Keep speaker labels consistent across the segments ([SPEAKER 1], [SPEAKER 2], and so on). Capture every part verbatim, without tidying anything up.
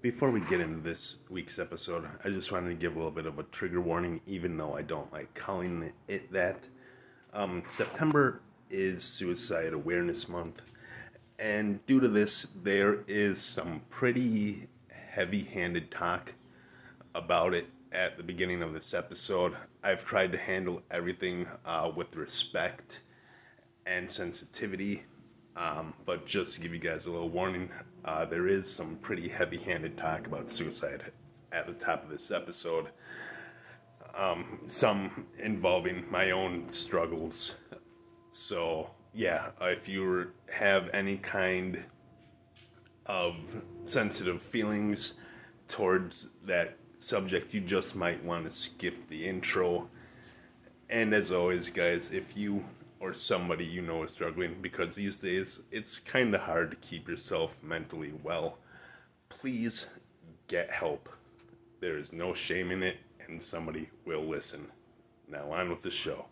[SPEAKER 1] Before we get into this week's episode, I just wanted to give a little bit of a trigger warning, even though I don't like calling it that. Um, September is Suicide Awareness Month, and due to this, there is some pretty heavy-handed talk about it at the beginning of this episode. I've tried to handle everything uh, with respect and sensitivity. Um, but just to give you guys a little warning, uh, there is some pretty heavy-handed talk about suicide at the top of this episode. Um, some involving my own struggles. So, yeah, if you have any kind of sensitive feelings towards that subject, you just might want to skip the intro. And as always, guys, if you or somebody you know is struggling, because these days it's kind of hard to keep yourself mentally well, please get help. There is no shame in it, and somebody will listen. Now on with the show.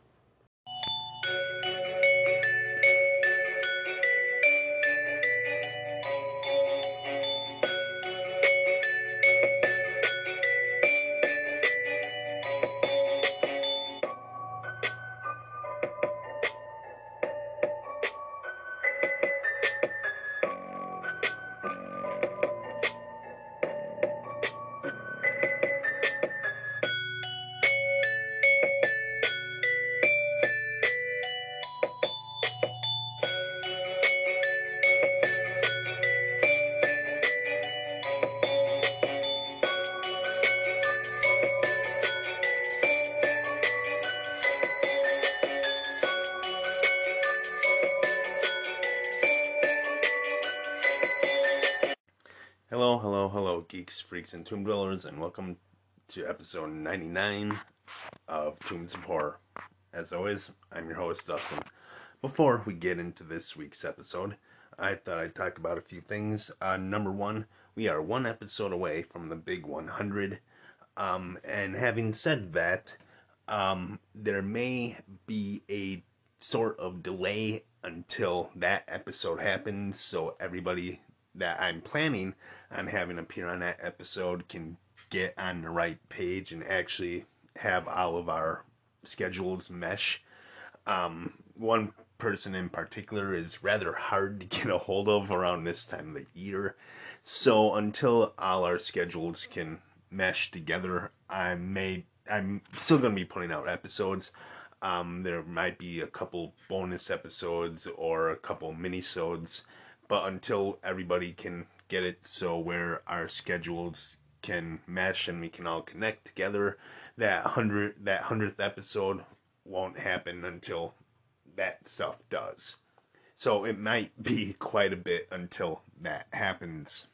[SPEAKER 1] Hello, hello, hello, geeks, freaks, and tomb dwellers, and welcome to episode ninety-nine of Tombs of Horror. As always, I'm your host, Dustin. Before we get into this week's episode, I thought I'd talk about a few things. Uh, number one, we are one episode away from the big one hundred, um, and having said that, um, there may be a sort of delay until that episode happens, so everybody that I'm planning on having appear on that episode can get on the right page and actually have all of our schedules mesh. Um, one person in particular is rather hard to get a hold of around this time of the year. So until all our schedules can mesh together, I may, I'm still going to be putting out episodes. Um, there might be a couple bonus episodes or a couple mini-sodes. But until everybody can get it so where our schedules can mesh and we can all connect together, that hundred that hundredth episode won't happen until that stuff does. So it might be quite a bit until that happens.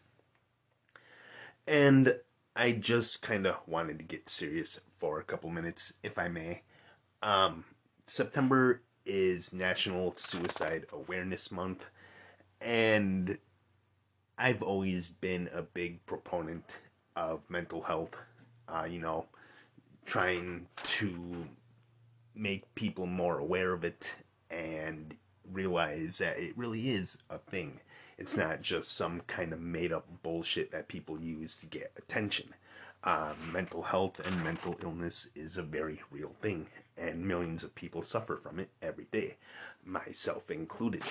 [SPEAKER 1] And I just kind of wanted to get serious for a couple minutes, if I may. Um, September is National Suicide Awareness Month. And I've always been a big proponent of mental health, uh, you know, trying to make people more aware of it and realize that it really is a thing. It's not just some kind of made-up bullshit that people use to get attention. Uh, mental health and mental illness is a very real thing, and millions of people suffer from it every day, myself included.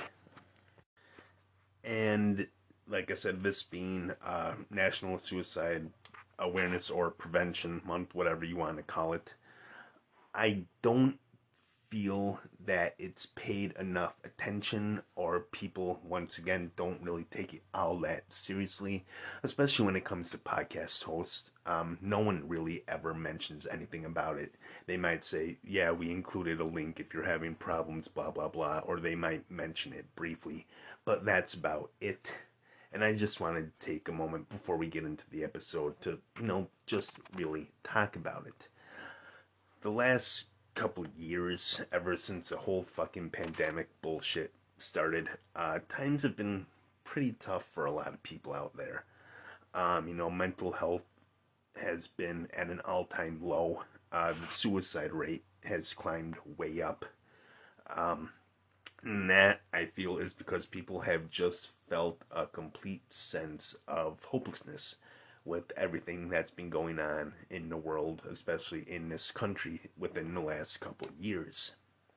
[SPEAKER 1] And like I said, this being uh, National Suicide Awareness or Prevention Month, whatever you want to call it, I don't feel that it's paid enough attention, or people, once again, don't really take it all that seriously, especially when it comes to podcast hosts. Um, no one really ever mentions anything about it. They might say, yeah, we included a link if you're having problems, blah, blah, blah, or they might mention it briefly, but that's about it. And I just wanted to take a moment before we get into the episode to, you know, just really talk about it. The last couple years, ever since the whole fucking pandemic bullshit started, uh, times have been pretty tough for a lot of people out there. Um, you know, mental health has been at an all-time low. Uh, the suicide rate has climbed way up. Um, And that, I feel, is because people have just felt a complete sense of hopelessness with everything that's been going on in the world, especially in this country within the last couple of years.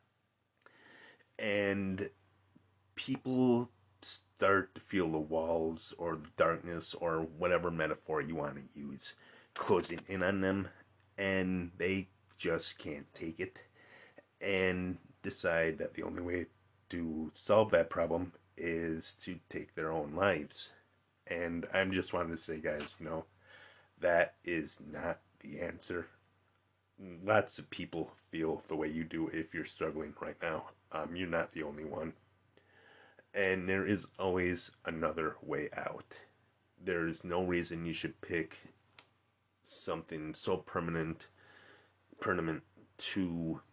[SPEAKER 1] And people start to feel the walls or the darkness or whatever metaphor you want to use closing in on them, and they just can't take it and decide that the only way to solve that problem is to take their own lives. And I'm just wanting to say, guys, you know, that is not the answer. Lots of people feel the way you do if you're struggling right now. Um, you're not the only one. And there is always another way out. There is no reason you should pick something so permanent, permanent to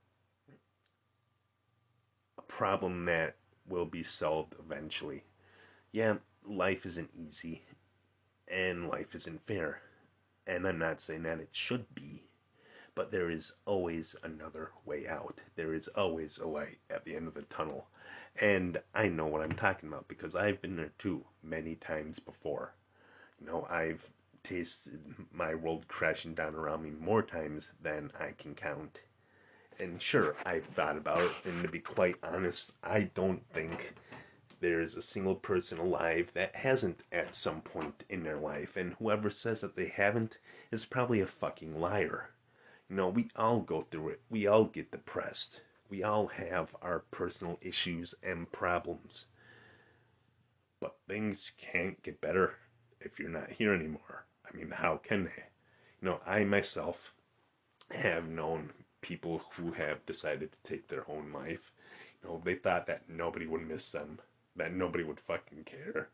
[SPEAKER 1] a problem that will be solved eventually. Yeah, life isn't easy, and life isn't fair. And I'm not saying that it should be, but there is always another way out. There is always a light at the end of the tunnel. And I know what I'm talking about because I've been there too many times before. You know, I've tasted my world crashing down around me more times than I can count. And sure, I've thought about it, and to be quite honest, I don't think there's a single person alive that hasn't at some point in their life, and whoever says that they haven't is probably a fucking liar. You know, we all go through it. We all get depressed. We all have our personal issues and problems. But things can't get better if you're not here anymore. I mean, how can they? You know, I myself have known people who have decided to take their own life. You know, they thought that nobody would miss them, that nobody would fucking care.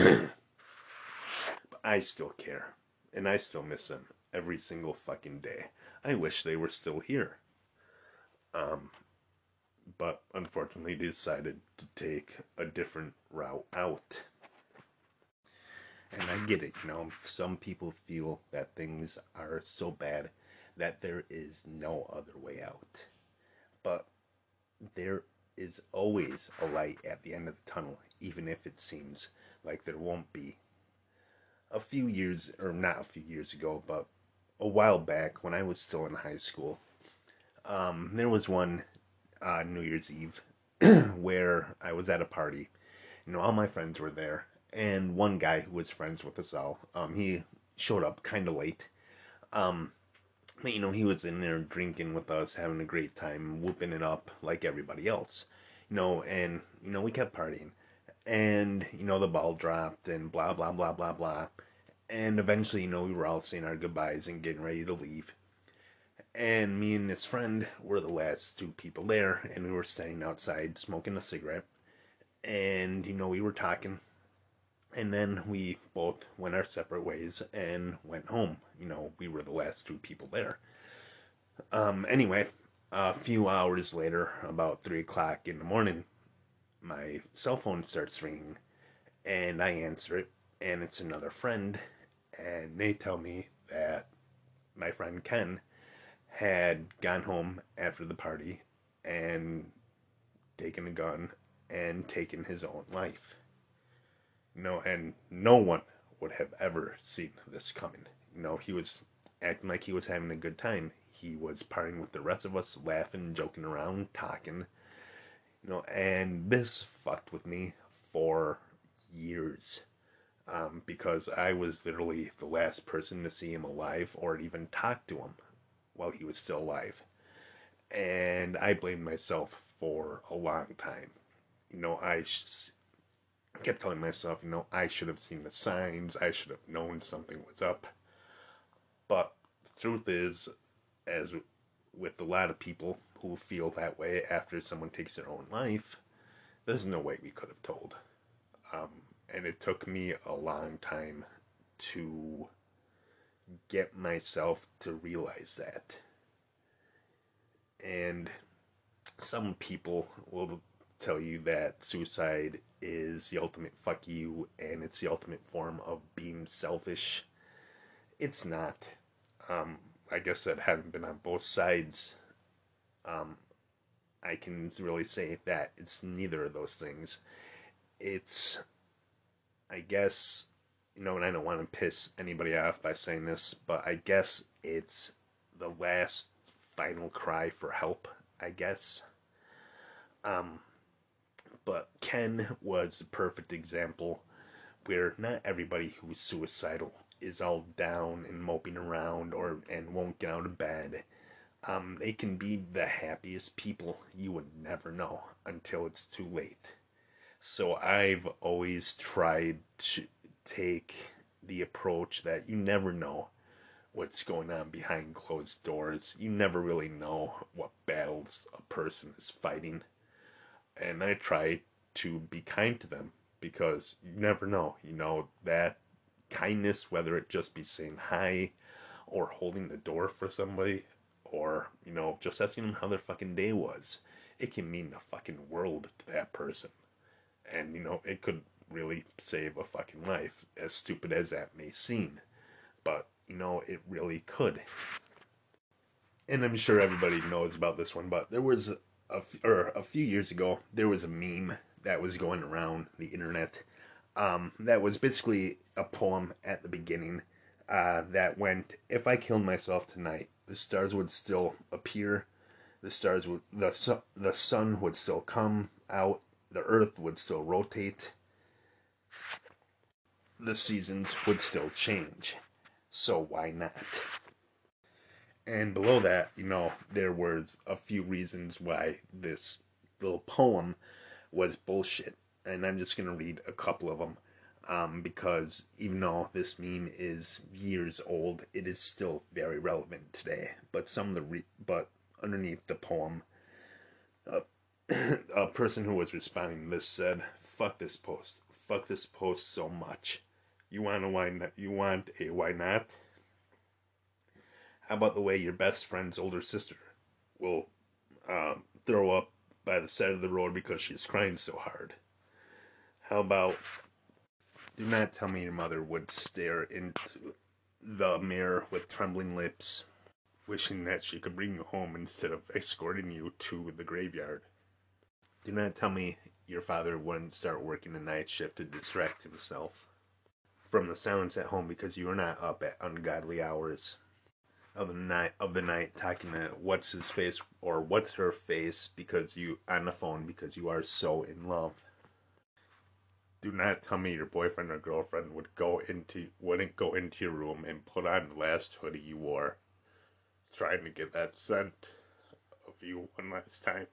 [SPEAKER 1] But I still care, and I still miss them every single fucking day. I wish they were still here. Um, but unfortunately, they decided to take a different route out. And I get it, you know, some people feel that things are so bad that there is no other way out. But there is always a light at the end of the tunnel, even if it seems like there won't be. A few years, or not a few years ago, but a while back when I was still in high school, um, there was one uh, New Year's Eve where I was at a party. You know, all my friends were there, and one guy who was friends with us all, um, he showed up kind of late. Um, but, you know, he was in there drinking with us, having a great time, whooping it up like everybody else. You know, and, you know, we kept partying. And, you know, the ball dropped and blah, blah, blah, blah, blah. And eventually, you know, we were all saying our goodbyes and getting ready to leave. And me and this friend were the last two people there, and we were standing outside smoking a cigarette. And, you know, we were talking. And then we both went our separate ways and went home. You know, we were the last two people there. Um, anyway, a few hours later, about three o'clock in the morning, my cell phone starts ringing, and I answer it, and it's another friend, and they tell me that my friend Ken had gone home after the party and taken a gun and taken his own life. No, and no one would have ever seen this coming. You know, he was acting like he was having a good time. He was partying with the rest of us, laughing, joking around, talking. You know, and this fucked with me for years. Um, because I was literally the last person to see him alive or even talk to him while he was still alive. And I blamed myself for a long time. You know, I sh- kept telling myself, you know, I should have seen the signs, I should have known something was up. But the truth is, as with a lot of people who feel that way after someone takes their own life, there's no way we could have told. Um, and it took me a long time to get myself to realize that. And some people will tell you that suicide is the ultimate fuck you and it's the ultimate form of being selfish. It's not. Um, I guess that having been on both sides, um, I can really say that it's neither of those things. It's, I guess, you know, and I don't want to piss anybody off by saying this, but I guess it's the last final cry for help, I guess. Um, but Ken was a perfect example where not everybody who's suicidal is all down and moping around or and won't get out of bed. Um, they can be the happiest people you would never know until it's too late. So I've always tried to take the approach that you never know what's going on behind closed doors. You never really know what battles a person is fighting. And I try to be kind to them because you never know. You know, that kindness, whether it just be saying hi or holding the door for somebody or, you know, just asking them how their fucking day was, it can mean the fucking world to that person. And, you know, it could really save a fucking life, as stupid as that may seem. But, you know, it really could. And I'm sure everybody knows about this one, but there was a, or a few years ago, there was a meme that was going around the internet um, that was basically a poem at the beginning uh, that went, if I killed myself tonight, the stars would still appear, the stars would, the, su- the sun would still come out, the earth would still rotate, the seasons would still change. So why not? And below that, you know, there was a few reasons why this little poem was bullshit. And I'm just going to read a couple of them. Um, because even though this meme is years old, it is still very relevant today. But some of the re- but underneath the poem, uh, a person who was responding to this said, "Fuck this post. Fuck this post so much. You want a why not? You want a why not? How about the way your best friend's older sister will um, throw up by the side of the road because she's crying so hard? How about, do not tell me your mother would stare into the mirror with trembling lips, wishing that she could bring you home instead of escorting you to the graveyard. Do not tell me your father wouldn't start working the night shift to distract himself from the silence at home because you are not up at ungodly hours of the night of the night talking to what's his face or what's her face because you on the phone because you are so in love. Do not tell me your boyfriend or girlfriend would go into wouldn't go into your room and put on the last hoodie you wore, trying to get that scent of you one last time."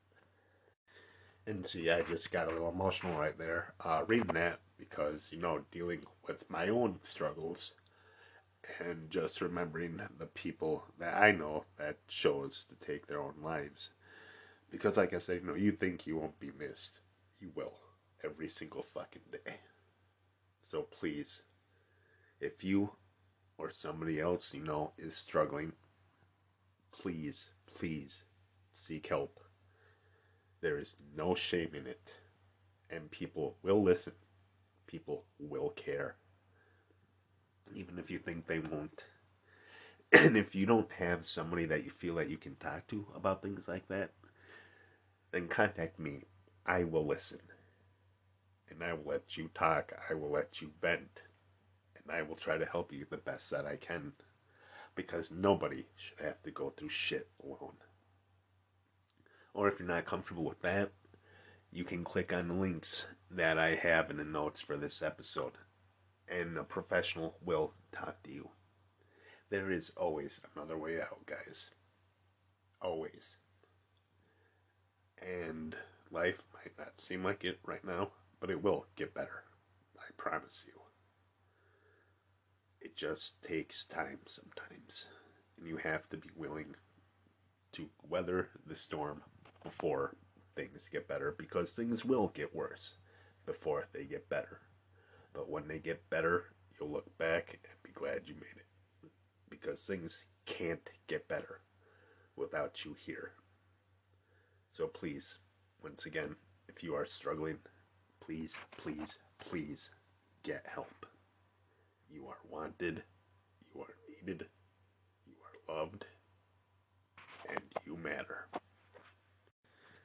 [SPEAKER 1] And see, I just got a little emotional right there, uh, reading that because, you know, dealing with my own struggles and just remembering the people that I know that chose to take their own lives. Because, like I said, you know, you think you won't be missed. You will. Every single fucking day. So please, if you or somebody else you know is struggling, please, please seek help. There is no shame in it. And people will listen. People will care. Even if you think they won't. And if you don't have somebody that you feel that you can talk to about things like that, then contact me. I will listen. And I will let you talk. I will let you vent. And I will try to help you the best that I can. Because nobody should have to go through shit alone. Or if you're not comfortable with that, you can click on the links that I have in the notes for this episode. And a professional will talk to you. There is always another way out, guys. Always. And life might not seem like it right now, but it will get better. I promise you. It just takes time sometimes. And you have to be willing to weather the storm before things get better, because things will get worse before they get better. But when they get better, you'll look back and be glad you made it. Because things can't get better without you here. So please, once again, if you are struggling, please, please, please get help. You are wanted, you are needed, you are loved, and you matter.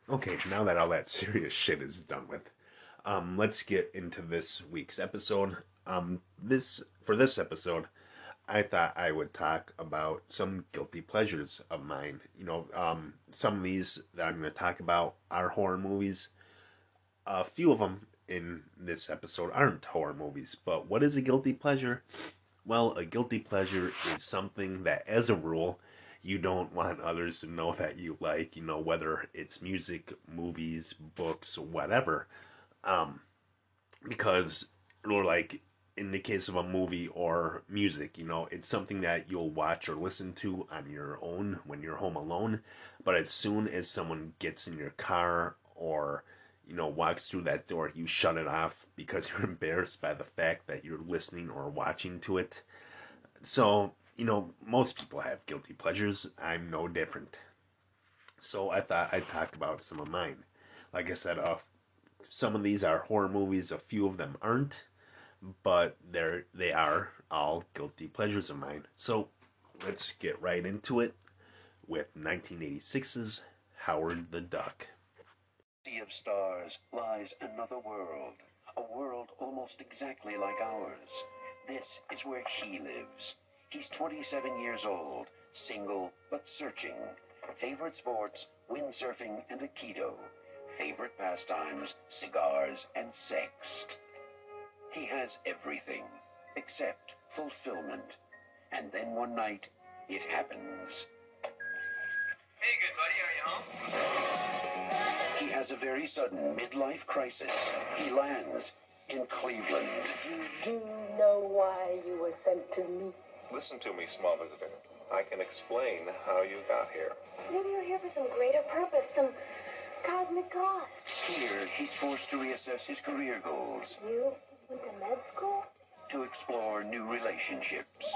[SPEAKER 1] Okay, now that all that serious shit is done with, um, let's get into this week's episode. Um, this for this episode, I thought I would talk about some guilty pleasures of mine. You know, um, some of these that I'm going to talk about are horror movies. A few of them in this episode aren't horror movies, but what is a guilty pleasure? Well, a guilty pleasure is something that, as a rule, you don't want others to know that you like, you know, whether it's music, movies, books, whatever. Um, because, or like, in the case of a movie or music, you know, it's something that you'll watch or listen to on your own when you're home alone. But as soon as someone gets in your car or, you know, walks through that door, you shut it off because you're embarrassed by the fact that you're listening or watching to it. So, you know, most people have guilty pleasures. I'm no different. So I thought I'd talk about some of mine. Like I said, uh, some of these are horror movies, a few of them aren't, but they're they are all guilty pleasures of mine. So let's get right into it with nineteen eighty-six's Howard the Duck.
[SPEAKER 2] Sea of stars lies another world, a world almost exactly like ours. This is where he lives. He's twenty-seven years old, single but searching. Favorite sports, windsurfing and aikido. Favorite pastimes, cigars and sex. He has everything except fulfillment. And then one night, it happens.
[SPEAKER 3] Hey, good buddy, are you home?
[SPEAKER 2] He has a very sudden midlife crisis. He lands in Cleveland.
[SPEAKER 4] You do know why you were sent to me?
[SPEAKER 5] Listen to me, small visitor. I can explain how you got here.
[SPEAKER 4] Maybe you're here for some greater purpose, some cosmic cause.
[SPEAKER 2] Here, he's forced to reassess his career goals,
[SPEAKER 4] You went to med school?
[SPEAKER 2] to explore new relationships,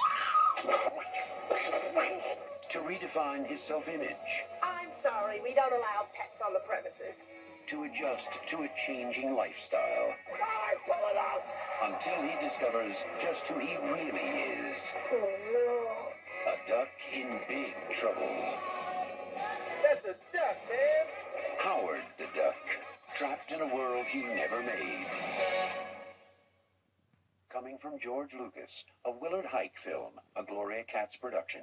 [SPEAKER 2] to redefine his self-image,
[SPEAKER 6] I'm sorry, we don't allow pets on the premises.
[SPEAKER 2] to adjust to a changing lifestyle,
[SPEAKER 6] I pull it out!
[SPEAKER 2] until he discovers just who he really is.
[SPEAKER 4] Oh, no.
[SPEAKER 2] A duck in big trouble.
[SPEAKER 6] That's a duck, man!
[SPEAKER 2] Howard the Duck, trapped in a world he never made. Coming from George Lucas, a Willard Hike film, a Gloria Katz production.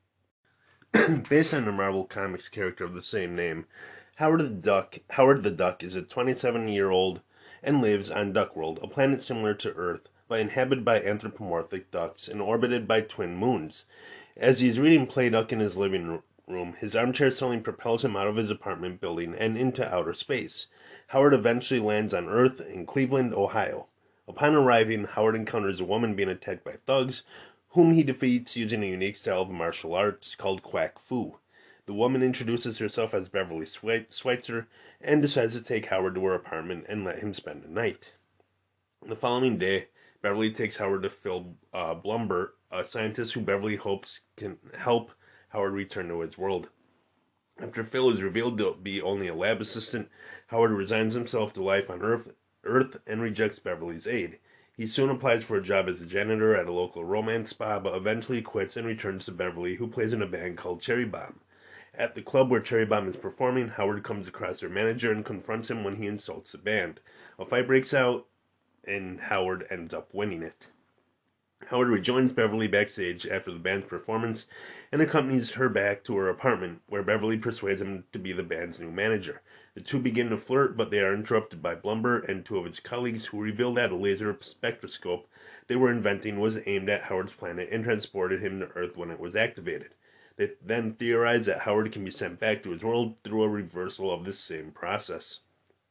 [SPEAKER 1] Based on the Marvel Comics character of the same name, Howard the Duck Howard the Duck is a twenty-seven-year-old and lives on Duckworld, a planet similar to Earth, but inhabited by anthropomorphic ducks and orbited by twin moons. As he is reading Play Duck in his living room, his armchair suddenly propels him out of his apartment building and into outer space. Howard eventually lands on Earth in Cleveland, Ohio. Upon arriving, Howard encounters a woman being attacked by thugs, whom he defeats using a unique style of martial arts called Quack Fu. The woman introduces herself as Beverly Schweitzer and decides to take Howard to her apartment and let him spend the night. The following day, Beverly takes Howard to Phil uh, Blumber, a scientist who Beverly hopes can help Howard return to his world. After Phil is revealed to be only a lab assistant, Howard resigns himself to life on Earth, Earth and rejects Beverly's aid. He soon applies for a job as a janitor at a local romance spa, but eventually quits and returns to Beverly, who plays in a band called Cherry Bomb. At the club where Cherry Bomb is performing, Howard comes across their manager and confronts him when he insults the band. A fight breaks out, and Howard ends up winning it. Howard rejoins Beverly backstage after the band's performance and accompanies her back to her apartment, where Beverly persuades him to be the band's new manager. The two begin to flirt, but they are interrupted by Blumber and two of his colleagues, who reveal that a laser spectroscope they were inventing was aimed at Howard's planet and transported him to Earth when it was activated. They then theorize that Howard can be sent back to his world through a reversal of this same process.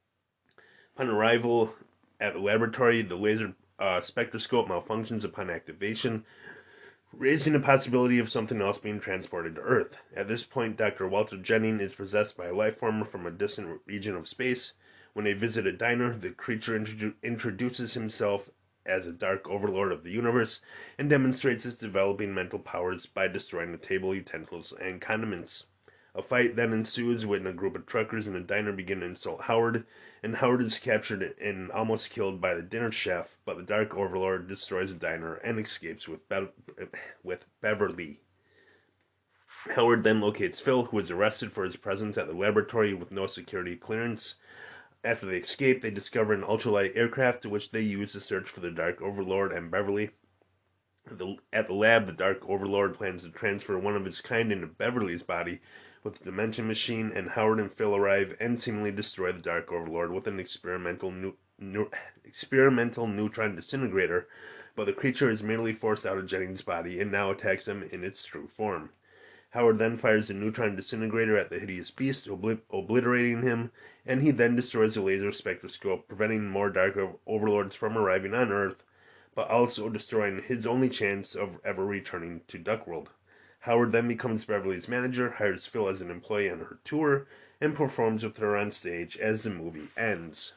[SPEAKER 1] Upon arrival at the laboratory, the laser uh, spectroscope malfunctions upon activation, raising the possibility of something else being transported to Earth. At this point, Doctor Walter Jennings is possessed by a life form from a distant region of space. When they visit a diner, the creature introdu- introduces himself as a dark overlord of the universe and demonstrates its developing mental powers by destroying the table utensils and condiments. A fight then ensues when a group of truckers in a diner begin to insult Howard, and Howard is captured and almost killed by the dinner chef, but the Dark Overlord destroys the diner and escapes with, Be- with Beverly. Howard then locates Phil, who is arrested for his presence at the laboratory with no security clearance. After they escape, they discover an ultralight aircraft, which they use to search for the Dark Overlord and Beverly. The, at the lab, the Dark Overlord plans to transfer one of its kind into Beverly's body with the Dimension Machine, and Howard and Phil arrive and seemingly destroy the Dark Overlord with an experimental new, new, experimental neutron disintegrator, but the creature is merely forced out of Jennings' body and now attacks him in its true form. Howard then fires a neutron disintegrator at the hideous beast, obli- obliterating him, and he then destroys the laser spectroscope, preventing more Dark Overlords from arriving on Earth, but also destroying his only chance of ever returning to Duckworld. Howard then becomes Beverly's manager, hires Phil as an employee on her tour, and performs with her on stage as the movie ends.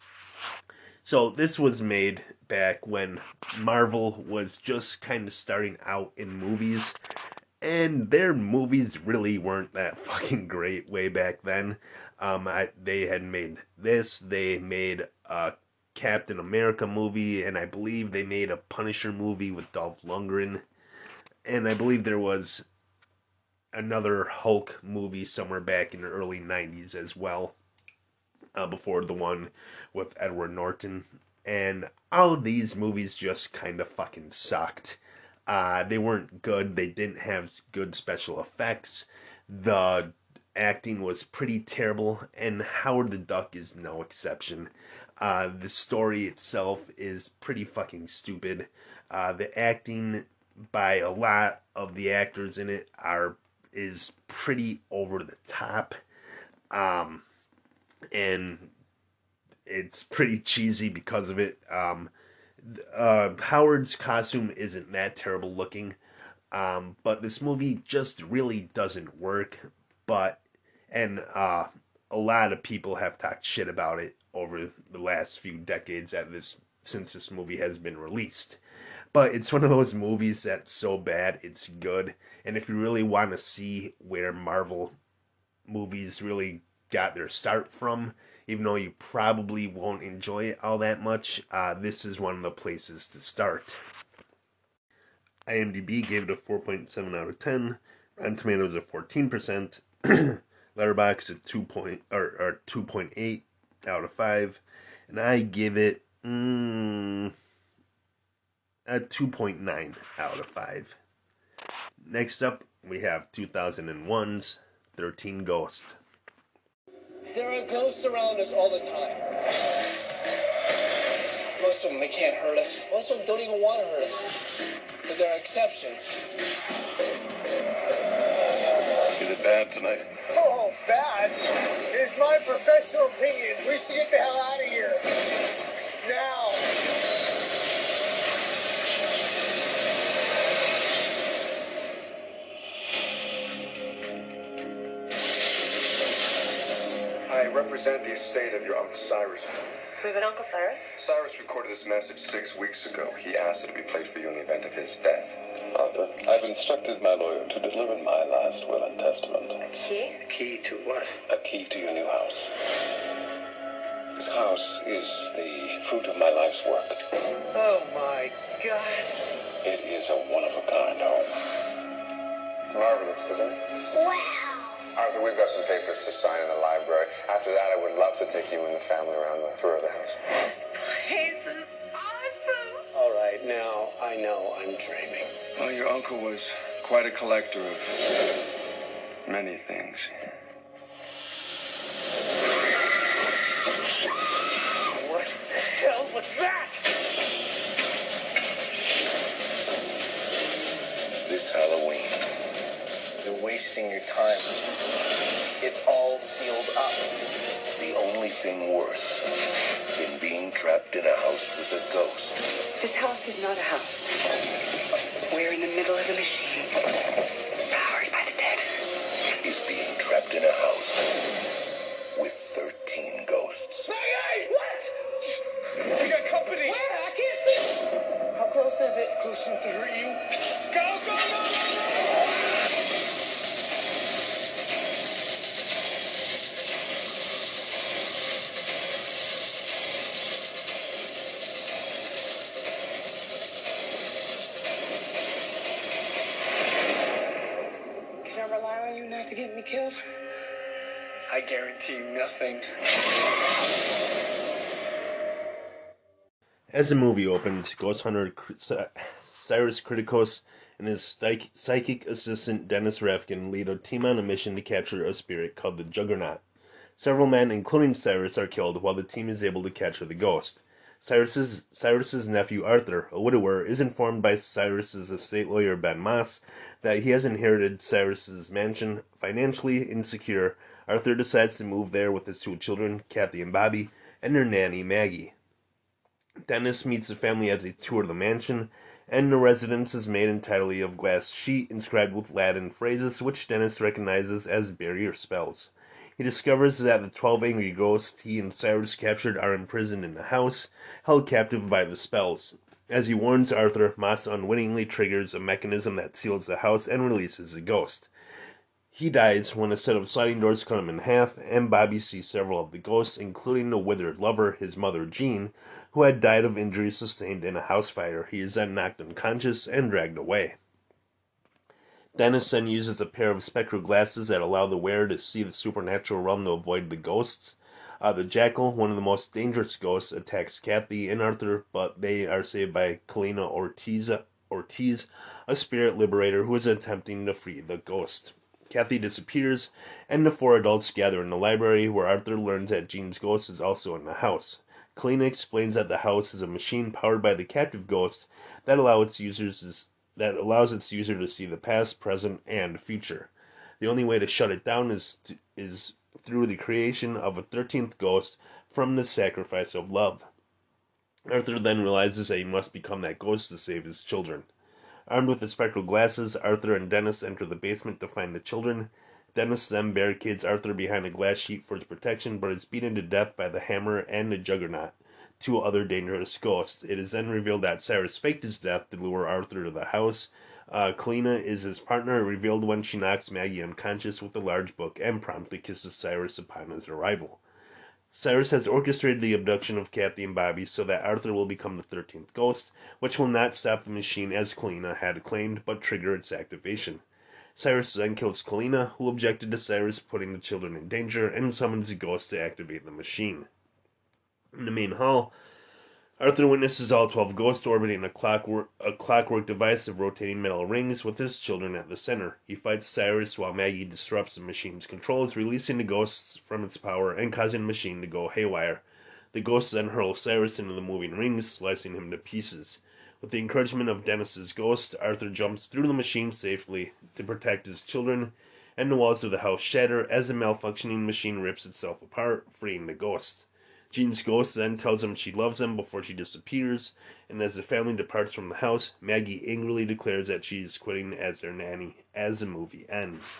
[SPEAKER 1] So this was made back when Marvel was just kind of starting out in movies, and their movies really weren't that fucking great way back then. Um, I, they had made this, they made a Captain America movie, and I believe they made a Punisher movie with Dolph Lundgren, and I believe there was another Hulk movie somewhere back in the early nineties as well, uh, before the one with Edward Norton, and all of these movies just kind of fucking sucked. Uh, they weren't good. They didn't have good special effects. The acting was pretty terrible, and Howard the Duck is no exception. Uh, the story itself is pretty fucking stupid. Uh, the acting by a lot of the actors in it are is pretty over the top. Um, and it's pretty cheesy because of it. Um, Uh, Howard's costume isn't that terrible looking, um, but this movie just really doesn't work. But and uh, a lot of people have talked shit about it over the last few decades at this since this movie has been released. But it's one of those movies that's so bad it's good. And if you really want to see where Marvel movies really got their start from, even though you probably won't enjoy it all that much, uh, this is one of the places to start. IMDb gave it a four point seven out of ten. Rotten Tomatoes a fourteen percent. Letterboxd a two point or, or two point eight out of five, and I give it mm, a two point nine out of five. Next up, we have two thousand one's thirteen Ghosts.
[SPEAKER 7] There are ghosts around us all the time. Most of them, they can't hurt us. Most of them don't even want to hurt us. But there are exceptions.
[SPEAKER 5] Is it bad tonight?
[SPEAKER 6] Oh, bad. It's my professional opinion. We should get the hell out of here. Now.
[SPEAKER 5] I represent the estate of your Uncle Cyrus.
[SPEAKER 8] We have an Uncle Cyrus?
[SPEAKER 5] Cyrus recorded this message six weeks ago. He asked it to be played for you in the event of his death.
[SPEAKER 9] Arthur, I've instructed my lawyer to deliver my last will and testament.
[SPEAKER 8] A key?
[SPEAKER 7] A key to what?
[SPEAKER 9] A key to your new house. This house is the fruit of my life's work.
[SPEAKER 6] Oh, my God.
[SPEAKER 9] It is a one-of-a-kind home.
[SPEAKER 5] It's marvelous, isn't it?
[SPEAKER 4] Wow.
[SPEAKER 5] Arthur, we've got some papers to sign in the library. After that, I would love to take you and the family around on a tour of the house.
[SPEAKER 8] This place is awesome!
[SPEAKER 7] All right, now I know I'm dreaming.
[SPEAKER 5] Well, your uncle was quite a collector of many things.
[SPEAKER 6] What the hell was that?
[SPEAKER 7] This Halloween, you're wasting your time. It's all sealed up.
[SPEAKER 10] The only thing worse than being trapped in a house with a ghost.
[SPEAKER 8] This house is not a house. We're in the middle of a machine, powered by the dead.
[SPEAKER 10] Is being trapped in a house with thirteen ghosts.
[SPEAKER 6] Hey, what? We got company. Where? I can't see.
[SPEAKER 7] How close is it?
[SPEAKER 6] Close enough to hurt you. Go, go, go, go!
[SPEAKER 7] Can I
[SPEAKER 6] me killed?
[SPEAKER 7] I guarantee you nothing.
[SPEAKER 1] As the movie opens, ghost hunter Cyrus Kritikos and his psychic assistant Dennis Rafkin lead a team on a mission to capture a spirit called the Juggernaut. Several men, including Cyrus, are killed while the team is able to capture the ghost. Cyrus's, Cyrus's nephew Arthur, a widower, is informed by Cyrus's estate lawyer Ben Moss that he has inherited Cyrus's mansion. Financially insecure, Arthur decides to move there with his two children, Kathy and Bobby, and their nanny, Maggie. Dennis meets the family as they tour the mansion, and the residence is made entirely of glass sheet inscribed with Latin phrases which Dennis recognizes as barrier spells. He discovers that the twelve angry ghosts he and Cyrus captured are imprisoned in the house, held captive by the spells. As he warns Arthur, Moss unwittingly triggers a mechanism that seals the house and releases the ghost. He dies when a set of sliding doors cut him in half, and Bobby sees several of the ghosts, including the withered lover, his mother Jean, who had died of injuries sustained in a house fire. He is then knocked unconscious and dragged away. Dennis then uses a pair of spectral glasses that allow the wearer to see the supernatural realm to avoid the ghosts. Uh, the Jackal, one of the most dangerous ghosts, attacks Kathy and Arthur, but they are saved by Kalina Ortiz, Ortiz, a spirit liberator who is attempting to free the ghost. Kathy disappears, and the four adults gather in the library, where Arthur learns that Jean's ghost is also in the house. Kalina explains that the house is a machine powered by the captive ghost that allow its users that allows its user to see the past, present, and future. The only way to shut it down is to, is through the creation of a thirteenth ghost from the sacrifice of love. Arthur then realizes that he must become that ghost to save his children. Armed with the spectral glasses, Arthur and Dennis enter the basement to find the children. Dennis then barricades Arthur behind a glass sheet for his protection, but is beaten to death by the Hammer and the Juggernaut, two other dangerous ghosts. It is then revealed that Cyrus faked his death to lure Arthur to the house. Uh, Kalina is his partner, revealed when she knocks Maggie unconscious with a large book and promptly kisses Cyrus upon his arrival. Cyrus has orchestrated the abduction of Kathy and Bobby so that Arthur will become the thirteenth ghost, which will not stop the machine as Kalina had claimed, but trigger its activation. Cyrus then kills Kalina, who objected to Cyrus putting the children in danger, and summons the ghost to activate the machine. In the main hall, Arthur witnesses all twelve ghosts orbiting a clockwork, a clockwork device of rotating metal rings with his children at the center. He fights Cyrus while Maggie disrupts the machine's controls, releasing the ghosts from its power and causing the machine to go haywire. The ghosts then hurl Cyrus into the moving rings, slicing him to pieces. With the encouragement of Dennis's ghost, Arthur jumps through the machine safely to protect his children, and the walls of the house shatter as the malfunctioning machine rips itself apart, freeing the ghosts. Jean's ghost then tells him she loves him before she disappears, and as the family departs from the house, Maggie angrily declares that she is quitting as their nanny as the movie ends.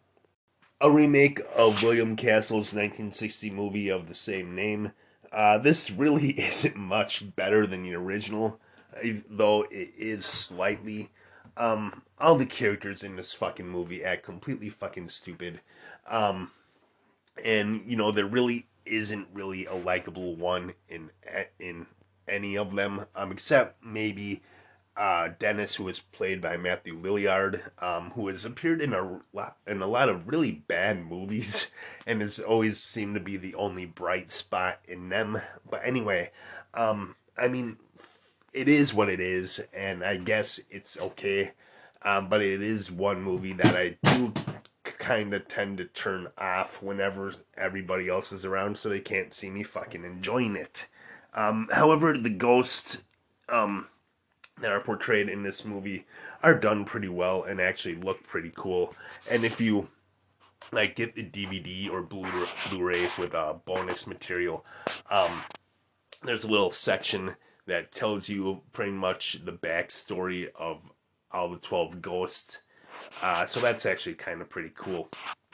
[SPEAKER 1] A remake of William Castle's nineteen sixty movie of the same name. Uh, this really isn't much better than the original, though it is slightly. Um, all the characters in this fucking movie act completely fucking stupid. Um, and, you know, there really isn't really a likable one in in any of them, um, except maybe uh, Dennis, who is played by Matthew Lillard, um, who has appeared in a lot, in a lot of really bad movies, and has always seemed to be the only bright spot in them. But anyway, um, I mean, it is what it is, and I guess it's okay. Um, but it is one movie that I do kind of tend to turn off whenever everybody else is around, so they can't see me fucking enjoying it. Um, however, the ghosts um, that are portrayed in this movie are done pretty well and actually look pretty cool. And if you like get the D V D or Blu- Blu-ray with uh, bonus material, um, there's a little section that tells you pretty much the backstory of all the twelve ghosts. Uh, so that's actually kind of pretty cool.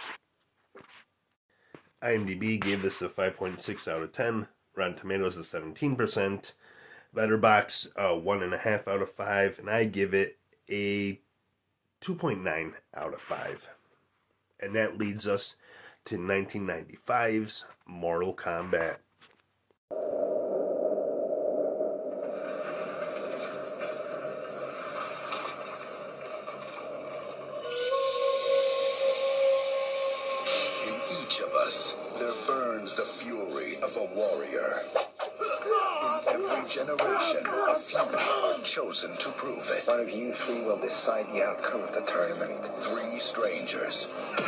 [SPEAKER 1] IMDb gave this a five point six out of ten. Rotten Tomatoes a seventeen percent. Letterboxd a one point five out of five. And I give it a two point nine out of five. And that leads us to nineteen ninety-five's Mortal Kombat.
[SPEAKER 10] of us, there burns the fury of a warrior. In every generation, a few are chosen to prove it.
[SPEAKER 7] One of you three will decide the outcome of the tournament.
[SPEAKER 10] Three strangers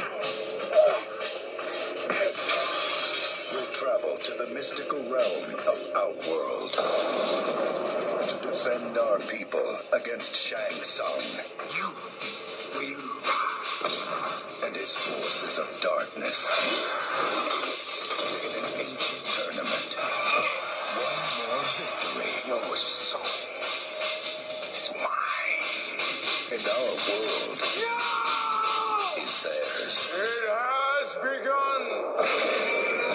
[SPEAKER 10] will travel to the mystical realm of Outworld to defend our people against Shang Tsung. You will and his forces of darkness. In an ancient tournament, one more victory.
[SPEAKER 7] Your soul is mine.
[SPEAKER 10] And our world is theirs.
[SPEAKER 3] It has begun!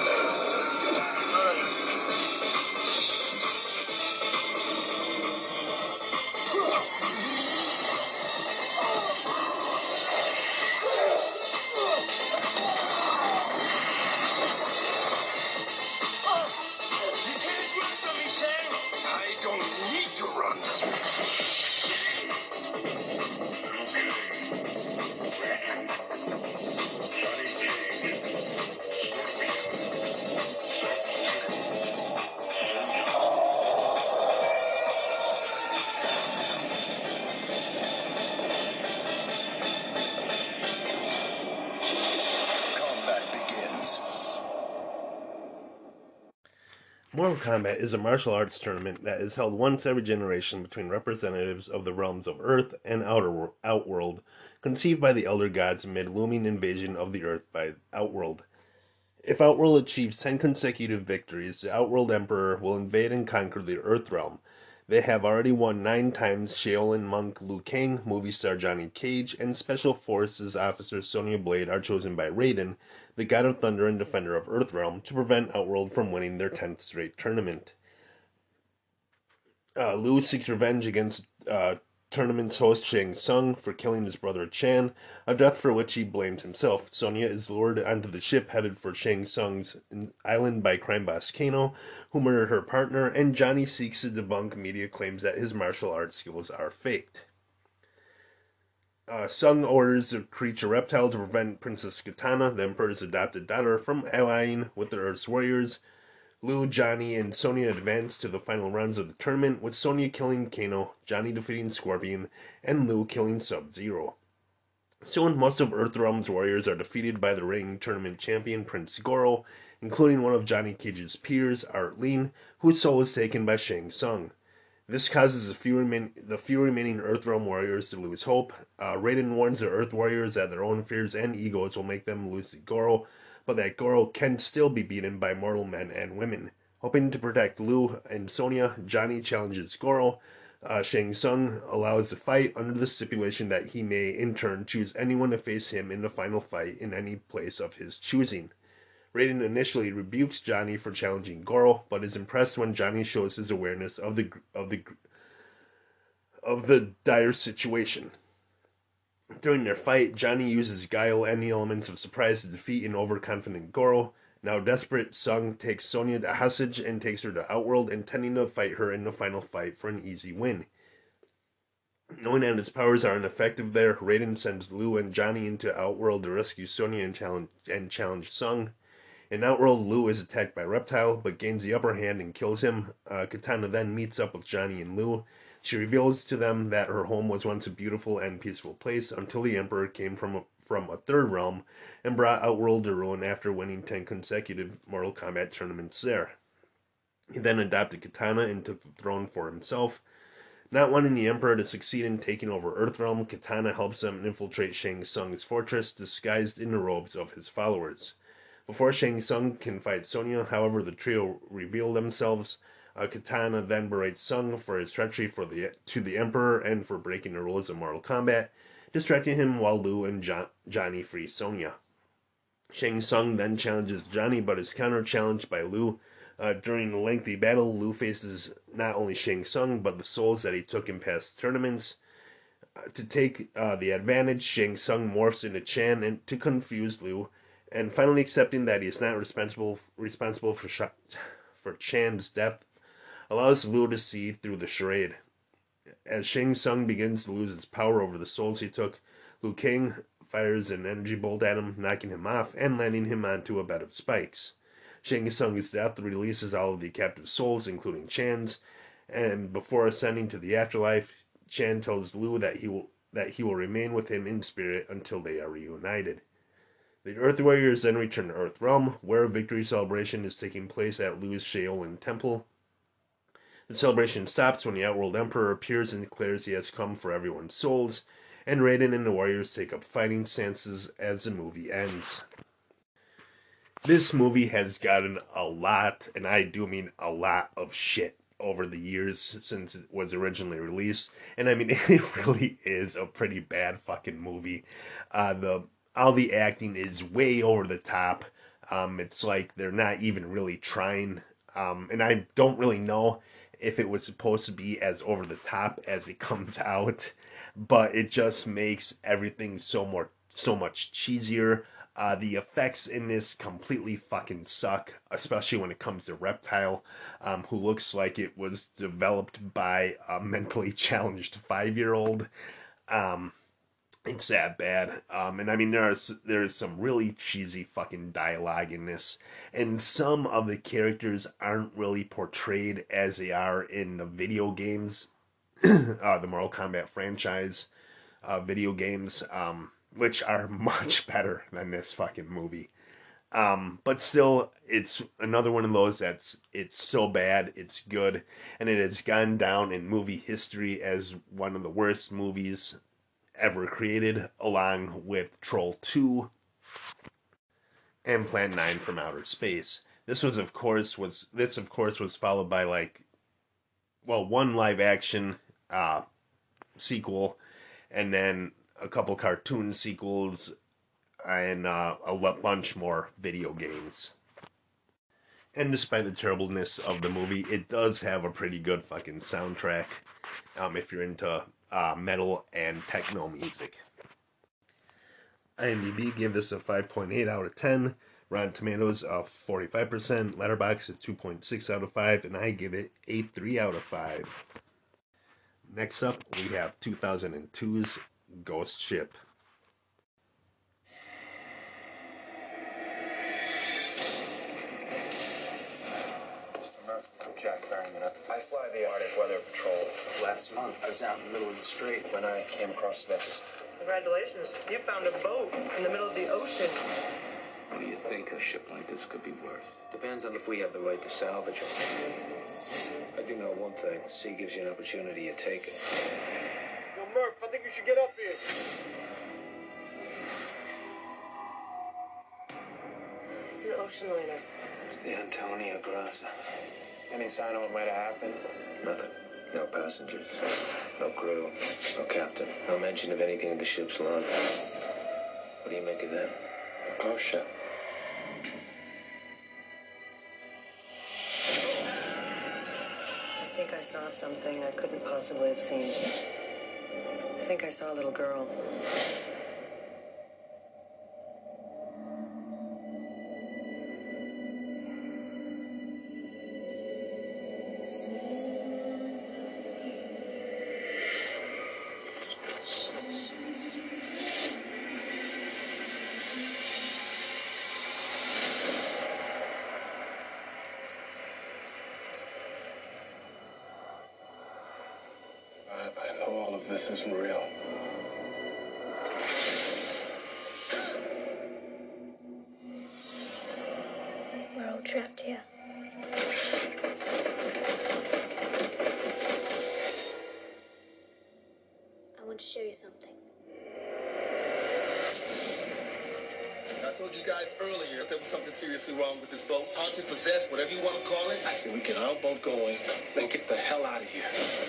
[SPEAKER 1] Mortal Kombat is a martial arts tournament that is held once every generation between representatives of the realms of Earth and outer Outworld, conceived by the Elder Gods amid looming invasion of the Earth by Outworld. If Outworld achieves ten consecutive victories, the Outworld Emperor will invade and conquer the Earth realm. They have already won nine times. Shaolin monk Liu Kang, movie star Johnny Cage, and Special Forces officer Sonya Blade are chosen by Raiden, the God of Thunder and Defender of Earthrealm, to prevent Outworld from winning their tenth straight tournament. Uh, Liu seeks revenge against uh, tournament's host Shang Tsung for killing his brother Chan, a death for which he blames himself. Sonya is lured onto the ship headed for Shang Tsung's island by crime boss Kano, who murdered her partner, and Johnny seeks to debunk media claims that his martial arts skills are faked. Uh, Tsung orders the creature reptile to prevent Princess Kitana, the Emperor's adopted daughter, from allying with the Earth's warriors. Liu, Johnny, and Sonya advance to the final rounds of the tournament, with Sonya killing Kano, Johnny defeating Scorpion, and Liu killing Sub-Zero. Soon, most of Earthrealm's warriors are defeated by the reigning tournament champion Prince Goro, including one of Johnny Cage's peers, Art Lin, whose soul is taken by Shang Tsung. This causes the few, remain, the few remaining Earthrealm warriors to lose hope. Uh, Raiden warns the Earth warriors that their own fears and egos will make them lose to Goro, but that Goro can still be beaten by mortal men and women. Hoping to protect Liu and Sonya, Johnny challenges Goro. Uh, Shang Tsung allows the fight under the stipulation that he may, in turn, choose anyone to face him in the final fight in any place of his choosing. Raiden initially rebukes Johnny for challenging Goro, but is impressed when Johnny shows his awareness of the of the of the dire situation. During their fight, Johnny uses guile and the elements of surprise to defeat an overconfident Goro. Now desperate, Tsung takes Sonya to hostage and takes her to Outworld, intending to fight her in the final fight for an easy win. Knowing that his powers are ineffective there, Raiden sends Liu and Johnny into Outworld to rescue Sonya and challenge, and challenge Tsung. In Outworld, Liu is attacked by Reptile, but gains the upper hand and kills him. Uh, Kitana then meets up with Johnny and Liu. She reveals to them that her home was once a beautiful and peaceful place until the Emperor came from a, from a third realm and brought Outworld to ruin after winning ten consecutive Mortal Kombat tournaments there. He then adopted Kitana and took the throne for himself. Not wanting the Emperor to succeed in taking over Earthrealm, Kitana helps them infiltrate Shang Tsung's fortress, disguised in the robes of his followers. Before Shang Tsung can fight Sonya, however, the trio reveal themselves. Uh, Kitana then berates Tsung for his treachery for the, to the Emperor and for breaking the rules of Mortal Kombat, distracting him while Liu and jo- Johnny free Sonya. Shang Tsung then challenges Johnny, but is counter-challenged by Liu. Uh, during the lengthy battle, Liu faces not only Shang Tsung, but the souls that he took in past tournaments. Uh, to take uh, the advantage, Shang Tsung morphs into Chan and to confuse Liu, and finally accepting that he is not responsible responsible for sh- for Chan's death, allows Liu to see through the charade. As Shang Tsung begins to lose his power over the souls he took, Liu Kang fires an energy bolt at him, knocking him off and landing him onto a bed of spikes. Shang Tsung's death releases all of the captive souls, including Chan's, and before ascending to the afterlife, Chan tells Liu that he will that he will remain with him in spirit until they are reunited. The Earth Warriors then return to Earthrealm, where a victory celebration is taking place at Liu's Shaolin Temple. The celebration stops when the Outworld Emperor appears and declares he has come for everyone's souls, and Raiden and the Warriors take up fighting stances as the movie ends. This movie has gotten a lot, and I do mean a lot, of shit over the years since it was originally released, and I mean, it really is a pretty bad fucking movie. Uh, the all the acting is way over the top. Um, it's like they're not even really trying, um, and I don't really know if it was supposed to be as over the top as it comes out, but it just makes everything so more so much cheesier. Uh, the effects in this completely fucking suck, especially when it comes to Reptile, um, who looks like it was developed by a mentally challenged five-year-old. Um, it's that bad. Um, and I mean, there's there's some really cheesy fucking dialogue in this, and some of the characters aren't really portrayed as they are in the video games, uh, the Mortal Kombat franchise uh, video games. Um, which are much better than this fucking movie. Um, but still, it's another one of those that's, it's so bad, it's good, and it has gone down in movie history as one of the worst movies ever created, along with Troll two and Plan nine from Outer Space. This was, of course, was, this, of course, was followed by, like, well, one live action, uh, sequel, and then a couple cartoon sequels, and uh, a bunch more video games. And despite the terribleness of the movie, it does have a pretty good fucking soundtrack, um, if you're into uh, metal and techno music. IMDb gave this a five point eight out of ten, Rotten Tomatoes a forty-five percent, Letterboxd a two point six out of five, and I give it a three out of five. Next up, we have two thousand two's Ghost Ship.
[SPEAKER 11] Mister Murphy, I'm Jack Ferryman. I fly the Arctic Weather Patrol. Last month, I was out in the middle of the strait when I came across this.
[SPEAKER 12] Congratulations. You found a boat in the middle of the ocean.
[SPEAKER 9] What do you think a ship like this could be worth?
[SPEAKER 11] Depends on if we have the right to salvage it. I do know one thing. Sea gives you an opportunity, you take it.
[SPEAKER 6] Yo, Murph, I think you should get up here.
[SPEAKER 12] It's an ocean liner.
[SPEAKER 11] It's the Antonio Graza. Any sign of what might have happened? Nothing. No passengers. No crew. No captain. No mention of anything in the ship's log. What do you make of that? A ghost ship.
[SPEAKER 12] I think I saw something I couldn't possibly have seen. I think I saw a little girl.
[SPEAKER 9] I know all of this isn't real.
[SPEAKER 4] We're all trapped here. I want to show you something.
[SPEAKER 10] I told you guys earlier there was something seriously wrong with this boat. Haunted, possessed, whatever you want to call it. I said we get our boat going and get the hell out of here.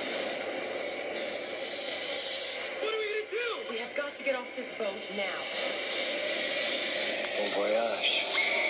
[SPEAKER 12] What are we gonna do? We have got to get off this boat now.
[SPEAKER 11] Bon voyage.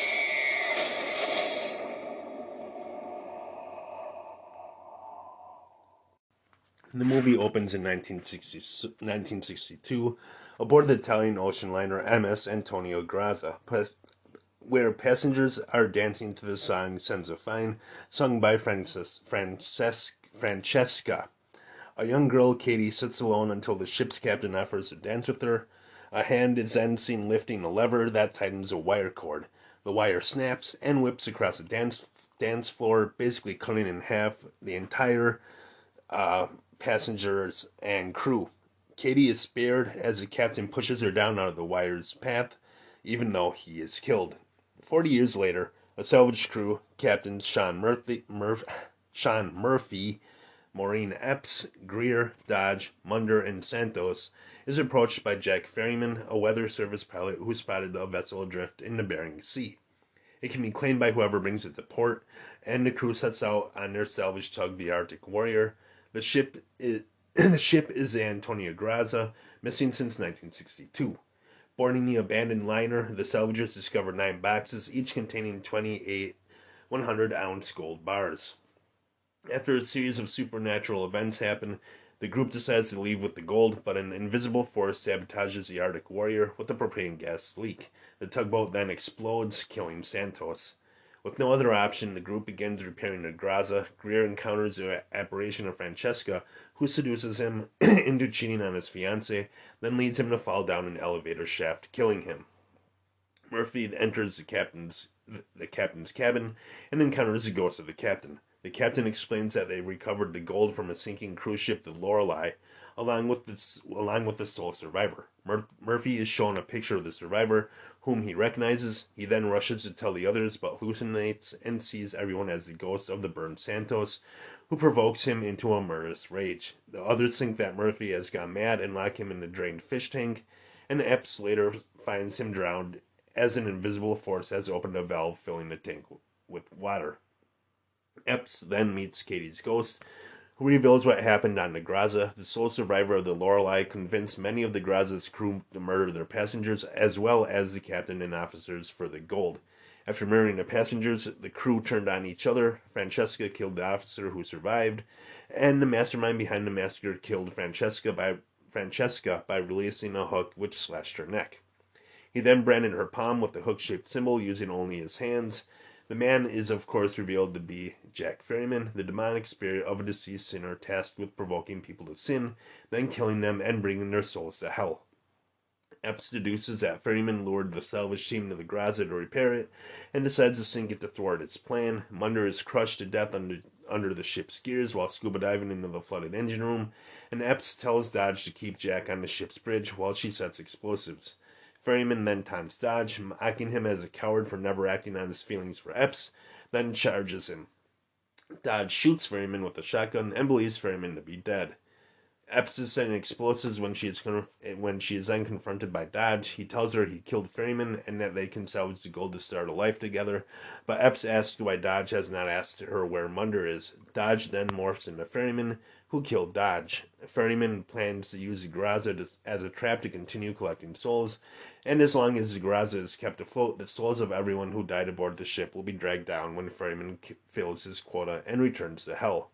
[SPEAKER 1] The movie opens in nineteen sixty-two aboard the Italian ocean liner M S Antonio Graza, where passengers are dancing to the song Senza Fine, sung by Frances- Frances- Francesca. A young girl, Katie, sits alone until the ship's captain offers to dance with her. A hand is then seen lifting a lever that tightens a wire cord. The wire snaps and whips across the dance dance floor, basically cutting in half the entire uh, passengers and crew. Katie is spared as the captain pushes her down out of the wire's path, even though he is killed. Forty years later, a salvage crew, Captain Sean Murphy, Murph, Sean Murphy, Maureen Epps, Greer, Dodge, Munder, and Santos, is approached by Jack Ferryman, a weather service pilot who spotted a vessel adrift in the Bering Sea. It can be claimed by whoever brings it to port, and the crew sets out on their salvage tug, the Arctic Warrior. The ship is, the ship is the Antonio Graza, missing since nineteen sixty-two. Boarding the abandoned liner, the salvagers discover nine boxes, each containing twenty-eight one hundred ounce gold bars. After a series of supernatural events happen, the group decides to leave with the gold, but an invisible force sabotages the Arctic Warrior with a propane gas leak. The tugboat then explodes, killing Santos. With no other option, the group begins repairing the Graza. Greer encounters the apparition of Francesca, who seduces him into cheating on his fiancée, then leads him to fall down an elevator shaft, killing him. Murphy enters the captain's the captain's cabin and encounters the ghost of the captain. The captain explains that they recovered the gold from a sinking cruise ship, the Lorelei, along with the, along with the sole survivor. Mur- Murphy is shown a picture of the survivor, whom he recognizes. He then rushes to tell the others, but hallucinates and sees everyone as the ghost of the burned Santos, who provokes him into a murderous rage. The others think that Murphy has gone mad and lock him in the drained fish tank, and Epps later finds him drowned as an invisible force has opened a valve filling the tank with water. Epps then meets Katie's ghost, who reveals what happened on the Graza. The sole survivor of the Lorelei convinced many of the Graza's crew to murder their passengers, as well as the captain and officers, for the gold. After murdering the passengers, the crew turned on each other. Francesca killed the officer who survived, and the mastermind behind the massacre killed Francesca by Francesca by releasing a hook which slashed her neck. He then branded her palm with the hook-shaped symbol, using only his hands. The man is, of course, revealed to be Jack Ferryman, the demonic spirit of a deceased sinner tasked with provoking people to sin, then killing them and bringing their souls to hell. Epps deduces that Ferryman lured the salvage team to the Graza to repair it, and decides to sink it to thwart its plan. Munder is crushed to death under, under the ship's gears while scuba diving into the flooded engine room, and Epps tells Dodge to keep Jack on the ship's bridge while she sets explosives. Ferryman then taunts Dodge, mocking him as a coward for never acting on his feelings for Epps, then charges him. Dodge shoots Ferryman with a shotgun and believes Ferryman to be dead. Epps is setting explosives when she is conf- when she is then confronted by Dodge. He tells her he killed Ferryman and that they can salvage the gold to start a life together, but Epps asks why Dodge has not asked her where Munder is. Dodge then morphs into Ferryman, who killed Dodge. Ferryman plans to use the Graza as a trap to continue collecting souls, and as long as the Graza is kept afloat, the souls of everyone who died aboard the ship will be dragged down when Ferryman fills his quota and returns to hell.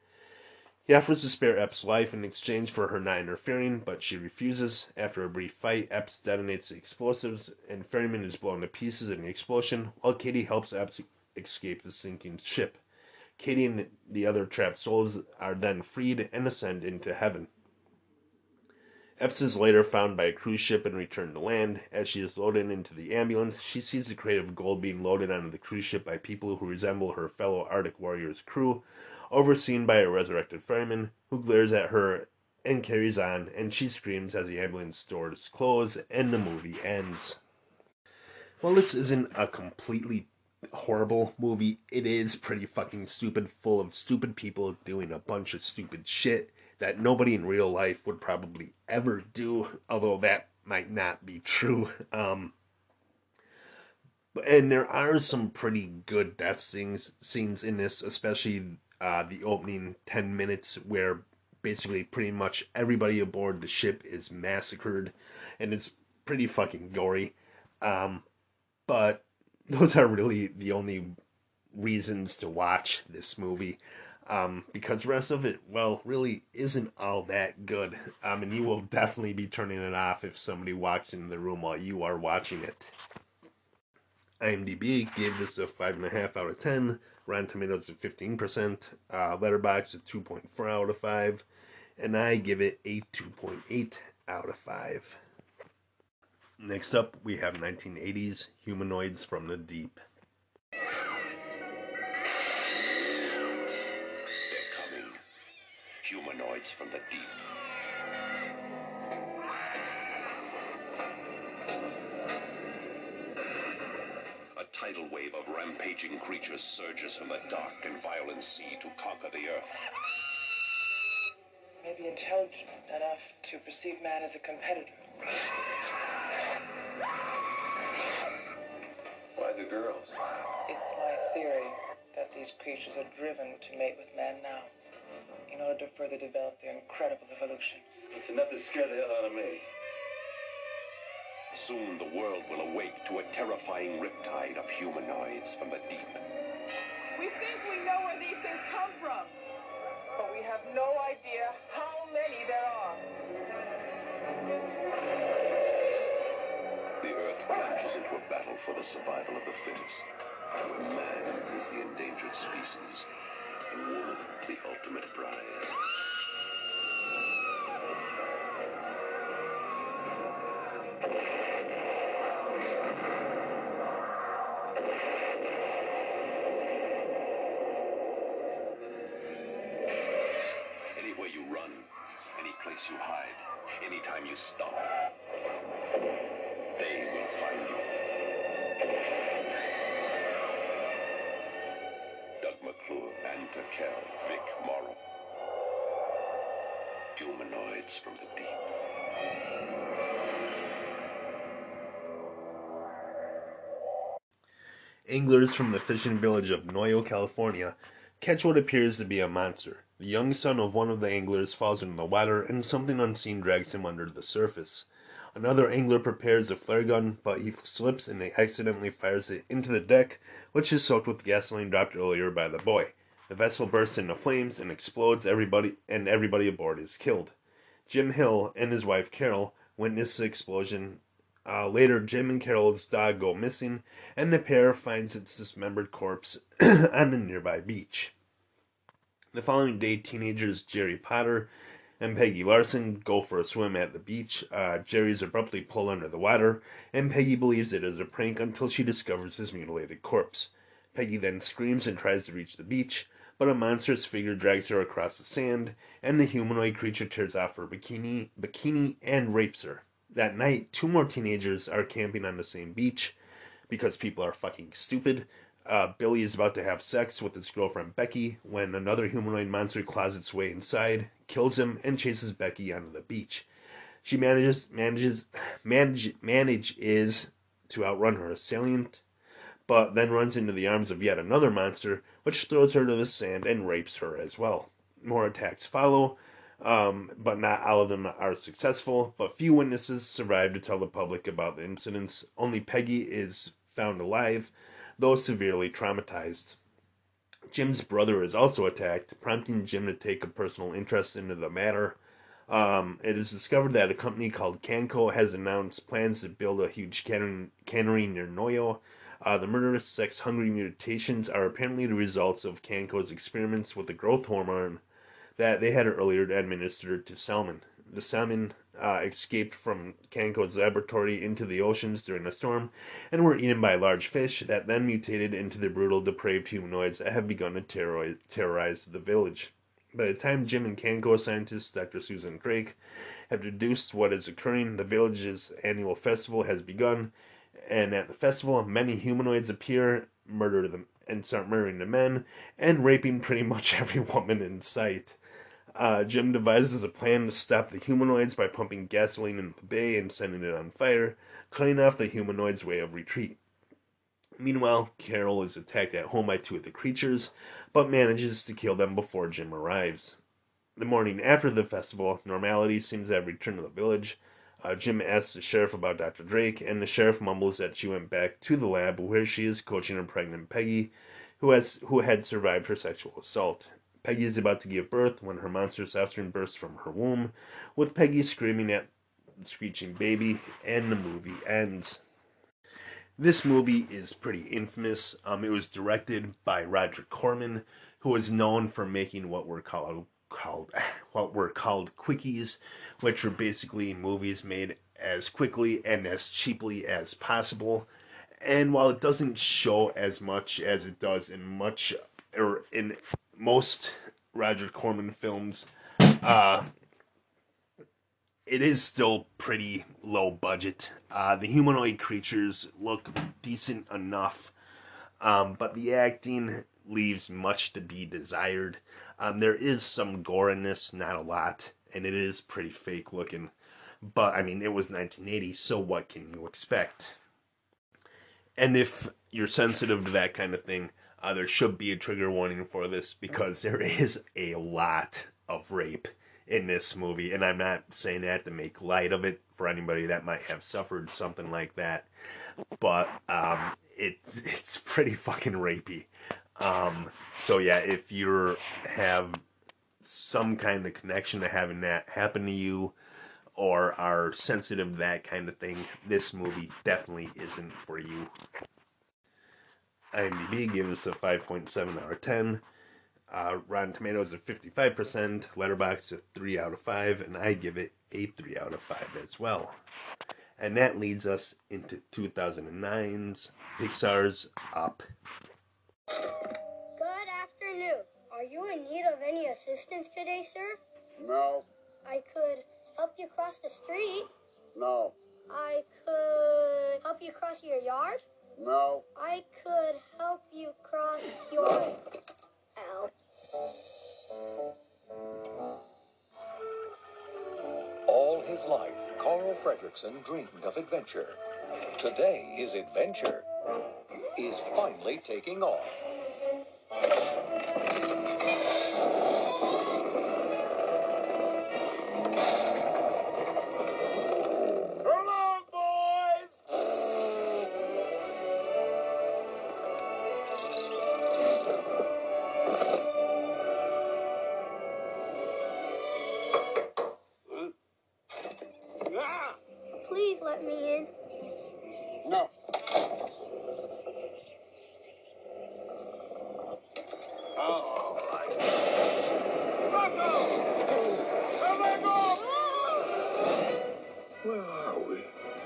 [SPEAKER 1] He offers to spare Epps' life in exchange for her not interfering, but she refuses. After a brief fight, Epps detonates the explosives, and Ferryman is blown to pieces in the explosion, while Katie helps Epps escape the sinking ship. Katie and the other trapped souls are then freed and ascend into heaven. Epps is later found by a cruise ship and returned to land. As she is loaded into the ambulance, she sees the crate of gold being loaded onto the cruise ship by people who resemble her fellow Arctic Warriors crew, overseen by a resurrected Ferryman, who glares at her and carries on, and she screams as the ambulance doors close and the movie ends. While this isn't a completely horrible movie, it is pretty fucking stupid, full of stupid people doing a bunch of stupid shit that nobody in real life would probably ever do, although that might not be true. Um, and there are some pretty good death scenes, scenes in this, especially uh, the opening ten minutes where basically pretty much everybody aboard the ship is massacred, and it's pretty fucking gory. Um, but those are really the only reasons to watch this movie. Um, because the rest of it, well, really isn't all that good. Um, and you will definitely be turning it off if somebody walks into the room while you are watching it. IMDb gave this a five point five out of ten. Rotten Tomatoes at fifteen percent. Uh, Letterboxd at two point four out of five. And I give it a two point eight out of five. Next up, we have nineteen eighties Humanoids from the Deep.
[SPEAKER 13] They're coming. Humanoids from the Deep. A tidal wave of rampaging creatures surges from the dark and violent sea to conquer the earth.
[SPEAKER 12] Maybe intelligent enough to perceive man as a competitor.
[SPEAKER 9] Why the girls?
[SPEAKER 12] It's my theory that these creatures are driven to mate with man now, in order to further develop their incredible evolution.
[SPEAKER 9] It's enough to scare the hell out of me.
[SPEAKER 13] Soon the world will awake to a terrifying riptide of humanoids from the deep.
[SPEAKER 14] We think we know where these things come from, but we have no idea how many there are.
[SPEAKER 13] The Earth plunges into a battle for the survival of the fittest, where man is the endangered species, and woman the ultimate prize. Anywhere you run, any place you hide, anytime you stop, they will find you. Doug McClure, Anta Kell, Vic Morrow. Humanoids from the Deep.
[SPEAKER 1] Anglers from the fishing village of Noyo, California, catch what appears to be a monster. The young son of one of the anglers falls into the water, and something unseen drags him under the surface. Another angler prepares a flare gun, but he slips and accidentally fires it into the deck, which is soaked with gasoline dropped earlier by the boy. The vessel bursts into flames and explodes, everybody and everybody aboard is killed. Jim Hill and his wife Carol witness the explosion. Uh, later, Jim and Carol's dog go missing, and the pair finds its dismembered corpse on a nearby beach. The following day, teenagers Jerry Potter and Peggy Larson go for a swim at the beach. Uh, Jerry is abruptly pulled under the water, and Peggy believes it is a prank until she discovers his mutilated corpse. Peggy then screams and tries to reach the beach, but a monstrous figure drags her across the sand, and the humanoid creature tears off her bikini, bikini and rapes her. That night, two more teenagers are camping on the same beach because people are fucking stupid. Uh, Billy is about to have sex with his girlfriend Becky when another humanoid monster claws its way inside, kills him, and chases Becky onto the beach. She manages manages manage, manages to outrun her assailant, but then runs into the arms of yet another monster, which throws her to the sand and rapes her as well. More attacks follow, um, but not all of them are successful. But few witnesses survive to tell the public about the incidents. Only Peggy is found alive, though severely traumatized. Jim's brother is also attacked, prompting Jim to take a personal interest into the matter. Um, it is discovered that a company called Canco has announced plans to build a huge cannery, cannery near Noyo. Uh, the murderous, sex-hungry mutations are apparently the results of Canco's experiments with the growth hormone that they had earlier administered to salmon. The salmon uh, escaped from Canco's laboratory into the oceans during a storm and were eaten by large fish that then mutated into the brutal, depraved humanoids that have begun to terrorize, terrorize the village. By the time Jim and Canco scientist Doctor Susan Drake have deduced what is occurring, the village's annual festival has begun, and at the festival, many humanoids appear, murder them, and start murdering the men, and raping pretty much every woman in sight. Uh, Jim devises a plan to stop the humanoids by pumping gasoline into the bay and sending it on fire, cutting off the humanoids' way of retreat. Meanwhile, Carol is attacked at home by two of the creatures, but manages to kill them before Jim arrives. The morning after the festival, normality seems to have returned to the village. Uh, Jim asks the sheriff about Doctor Drake, and the sheriff mumbles that she went back to the lab where she is coaching her pregnant Peggy, who has who had survived her sexual assault. Peggy is about to give birth when her monstrous offspring bursts from her womb, with Peggy screaming at the screeching baby, and the movie ends. This movie is pretty infamous. Um, it was directed by Roger Corman, who is known for making what were called called what were called quickies, which are basically movies made as quickly and as cheaply as possible. And while it doesn't show as much as it does in much or in most Roger Corman films, uh, it is still pretty low budget. Uh, the humanoid creatures look decent enough, um, but the acting leaves much to be desired. Um, there is some gore in this, not a lot, and it is pretty fake looking. But, I mean, it was nineteen eighty, so what can you expect? And if you're sensitive to that kind of thing, uh, there should be a trigger warning for this, because there is a lot of rape in this movie, and I'm not saying that to make light of it for anybody that might have suffered something like that, but um, it, it's pretty fucking rapey. Um, so yeah, if you have some kind of connection to having that happen to you, or are sensitive to that kind of thing, this movie definitely isn't for you. IMDb gives us a five point seven out of ten. Uh, Rotten Tomatoes at fifty-five percent. Letterboxd at three out of five. And I give it a three out of five as well. And that leads us into two thousand nine's Pixar's Up.
[SPEAKER 15] Good afternoon. Are you in need of any assistance today, sir?
[SPEAKER 3] No.
[SPEAKER 15] I could help you cross the street.
[SPEAKER 3] No.
[SPEAKER 15] I could help you cross your yard.
[SPEAKER 3] No.
[SPEAKER 15] I could help you cross your...
[SPEAKER 3] No.
[SPEAKER 15] Ow.
[SPEAKER 16] All his life, Carl Fredricksen dreamed of adventure. Today, his adventure is finally taking off.
[SPEAKER 3] So long, boys! Ah!
[SPEAKER 15] Please let me in.
[SPEAKER 3] No. All right. Russell! Where they go? Where are we?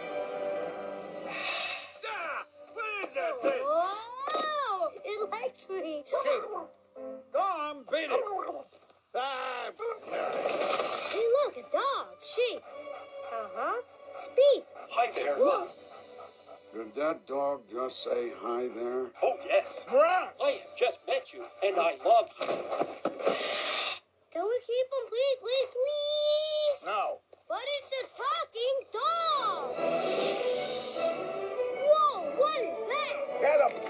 [SPEAKER 3] Ah! What is that thing?
[SPEAKER 15] Whoa! It likes me.
[SPEAKER 3] Go on, beat it. Ah.
[SPEAKER 15] Hey, look, a dog. Sheep. Uh-huh. Speak.
[SPEAKER 3] Hi there.
[SPEAKER 15] Whoa.
[SPEAKER 3] Did that dog just say hi there?
[SPEAKER 17] Oh, yes.
[SPEAKER 3] Right.
[SPEAKER 17] I have just met you, and I love you.
[SPEAKER 15] Can we keep him, please, please, please?
[SPEAKER 3] No.
[SPEAKER 15] But it's a talking dog. Whoa, what is that?
[SPEAKER 3] Get him.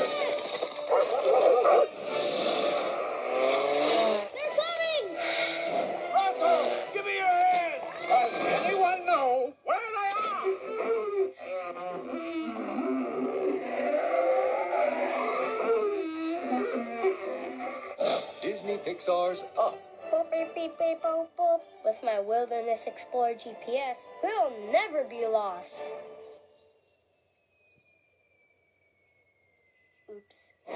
[SPEAKER 15] They're coming.
[SPEAKER 3] Russell, give me your hand. Does anyone know where they are?
[SPEAKER 16] Disney Pixar's Up.
[SPEAKER 15] Boop, beep, beep, beep, boop, boop. With my Wilderness Explorer G P S, we'll never be lost. Oops.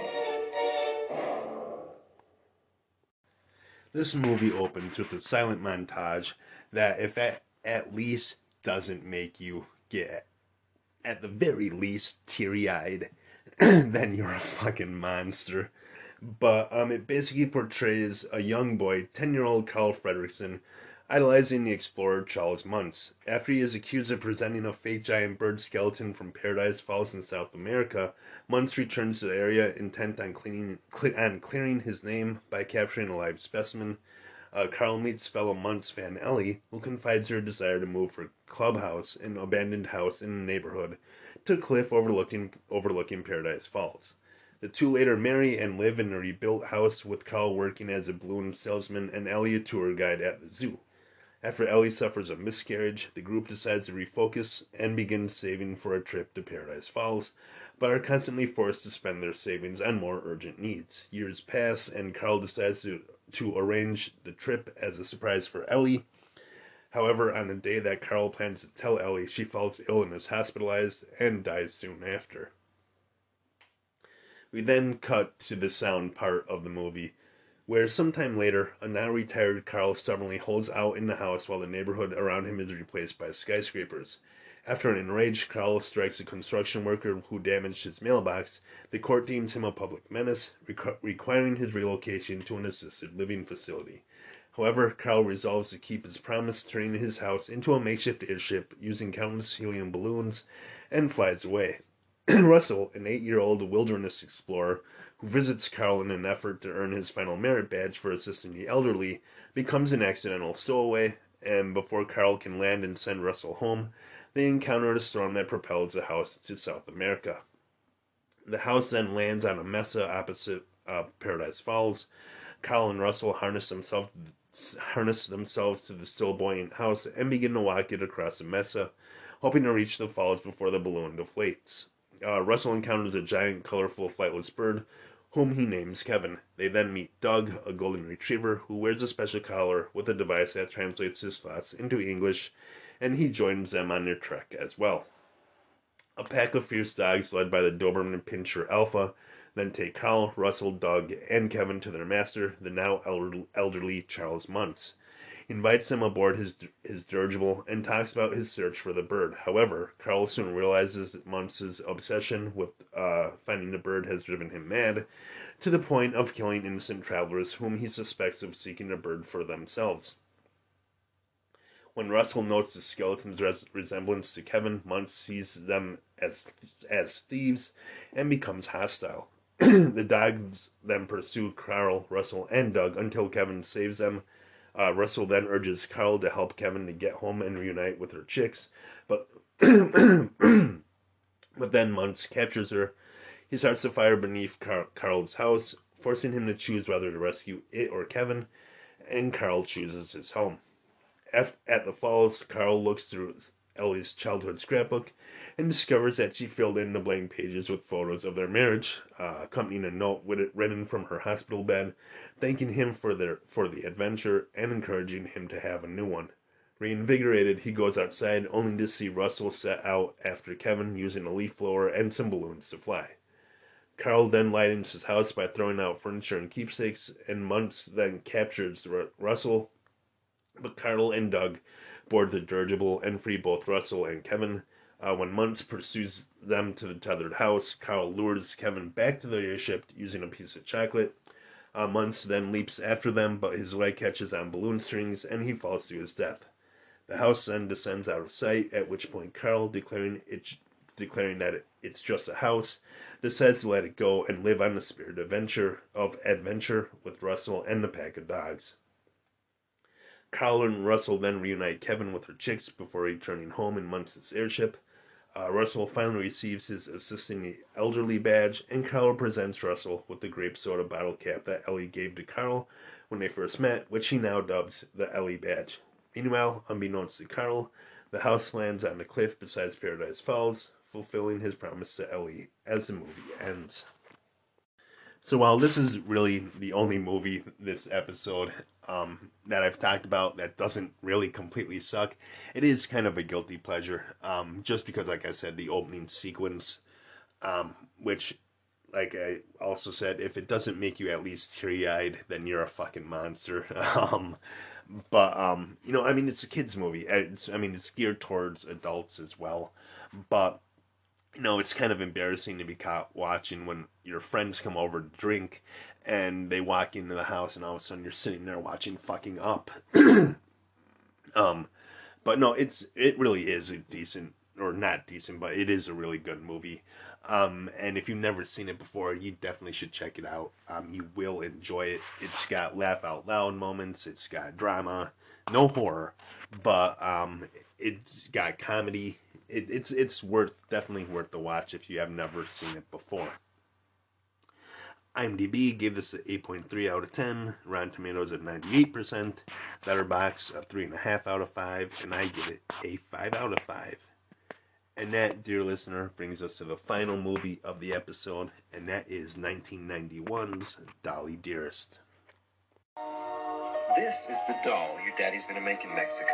[SPEAKER 1] This movie opens with a silent montage that, if at, at least doesn't make you get, at the very least, teary-eyed, then you're a fucking monster. But um, it basically portrays a young boy, ten-year-old Carl Fredricksen, idolizing the explorer Charles Muntz. After he is accused of presenting a fake giant bird skeleton from Paradise Falls in South America, Muntz returns to the area intent on, cleaning, cle- on clearing his name by capturing a live specimen. Uh, Carl meets fellow Muntz fan Ellie, who confides her desire to move her clubhouse, an abandoned house in the neighborhood, to a cliff overlooking, overlooking Paradise Falls. The two later marry and live in a rebuilt house, with Carl working as a balloon salesman and Ellie a tour guide at the zoo. After Ellie suffers a miscarriage, the group decides to refocus and begin saving for a trip to Paradise Falls, but are constantly forced to spend their savings on more urgent needs. Years pass, and Carl decides to, to arrange the trip as a surprise for Ellie. However, on the day that Carl plans to tell Ellie, she falls ill and is hospitalized and dies soon after. We then cut to the sound part of the movie, where sometime later, a now-retired Carl stubbornly holds out in the house while the neighborhood around him is replaced by skyscrapers. After an enraged Carl strikes a construction worker who damaged his mailbox, the court deems him a public menace, requ- requiring his relocation to an assisted living facility. However, Carl resolves to keep his promise, turning his house into a makeshift airship using countless helium balloons, and flies away. Russell, an eight-year-old wilderness explorer who visits Carl in an effort to earn his final merit badge for assisting the elderly, becomes an accidental stowaway, and before Carl can land and send Russell home, they encounter a storm that propels the house to South America. The house then lands on a mesa opposite uh, Paradise Falls. Carl and Russell harness themselves harness themselves to the still buoyant house and begin to walk it across the mesa, hoping to reach the falls before the balloon deflates. Uh, Russell encounters a giant, colorful, flightless bird, whom he names Kevin. They then meet Doug, a golden retriever, who wears a special collar with a device that translates his thoughts into English, and he joins them on their trek as well. A pack of fierce dogs led by the Doberman Pinscher Alpha then take Carl, Russell, Doug, and Kevin to their master, the now elderly Charles Muntz. He invites them aboard his his dirigible and talks about his search for the bird. However, Carl soon realizes that Muntz's obsession with uh, finding the bird has driven him mad, to the point of killing innocent travelers whom he suspects of seeking the bird for themselves. When Russell notes the skeleton's res- resemblance to Kevin, Muntz sees them as as thieves and becomes hostile. The dogs then pursue Carl, Russell, and Doug until Kevin saves them. Uh, Russell then urges Carl to help Kevin to get home and reunite with her chicks, but but then Muntz captures her. He starts to fire beneath Car- Carl's house, forcing him to choose whether to rescue it or Kevin, and Carl chooses his home. At, at the falls, Carl looks through Ellie's childhood scrapbook and discovers that she filled in the blank pages with photos of their marriage, uh, accompanying a note with it written from her hospital bed, thanking him for their for the adventure and encouraging him to have a new one. Reinvigorated, he goes outside only to see Russell set out after Kevin using a leaf blower and some balloons to fly. Carl then lightens his house by throwing out furniture and keepsakes, and Muntz then captures R- Russell, but Carl and Doug board the dirigible and free both Russell and Kevin. Uh, when Muntz pursues them to the tethered house, Carl lures Kevin back to the airship using a piece of chocolate. Uh, Muntz then leaps after them, but his leg catches on balloon strings and he falls to his death. The house then descends out of sight, at which point Carl, declaring it, declaring that it, it's just a house, decides to let it go and live on the spirit adventure of adventure with Russell and the pack of dogs. Carl and Russell then reunite Kevin with her chicks before returning home in Muntz's airship. Uh, Russell finally receives his assisting the elderly badge, and Carl presents Russell with the grape soda bottle cap that Ellie gave to Carl when they first met, which he now dubs the Ellie badge. Meanwhile, unbeknownst to Carl, the house lands on a cliff beside Paradise Falls, fulfilling his promise to Ellie as the movie ends. So while this is really the only movie this episode um, that I've talked about that doesn't really completely suck, it is kind of a guilty pleasure. Um, just because, like I said, the opening sequence, um, which, like I also said, if it doesn't make you at least teary-eyed, then you're a fucking monster. um, but, um, you know, I mean, it's a kid's movie. It's, I mean, it's geared towards adults as well. But, you know, it's kind of embarrassing to be caught watching when your friends come over to drink and they walk into the house and all of a sudden you're sitting there watching fucking Up. um, but no, it's it really is a decent, or not decent, but it is a really good movie. Um, and if you've never seen it before, you definitely should check it out. Um, you will enjoy it. It's got laugh out loud moments. It's got drama, no horror, but um, it's got comedy. It, it's it's worth definitely worth the watch if you have never seen it before. IMDb gave this an eight point three out of ten. Rotten Tomatoes at ninety-eight percent. Letterboxd a three point five out of five. And I give it a five out of five. And that, dear listener, brings us to the final movie of the episode. And that is nineteen ninety-one's Dolly Dearest.
[SPEAKER 11] This is the doll your daddy's going to make in Mexico.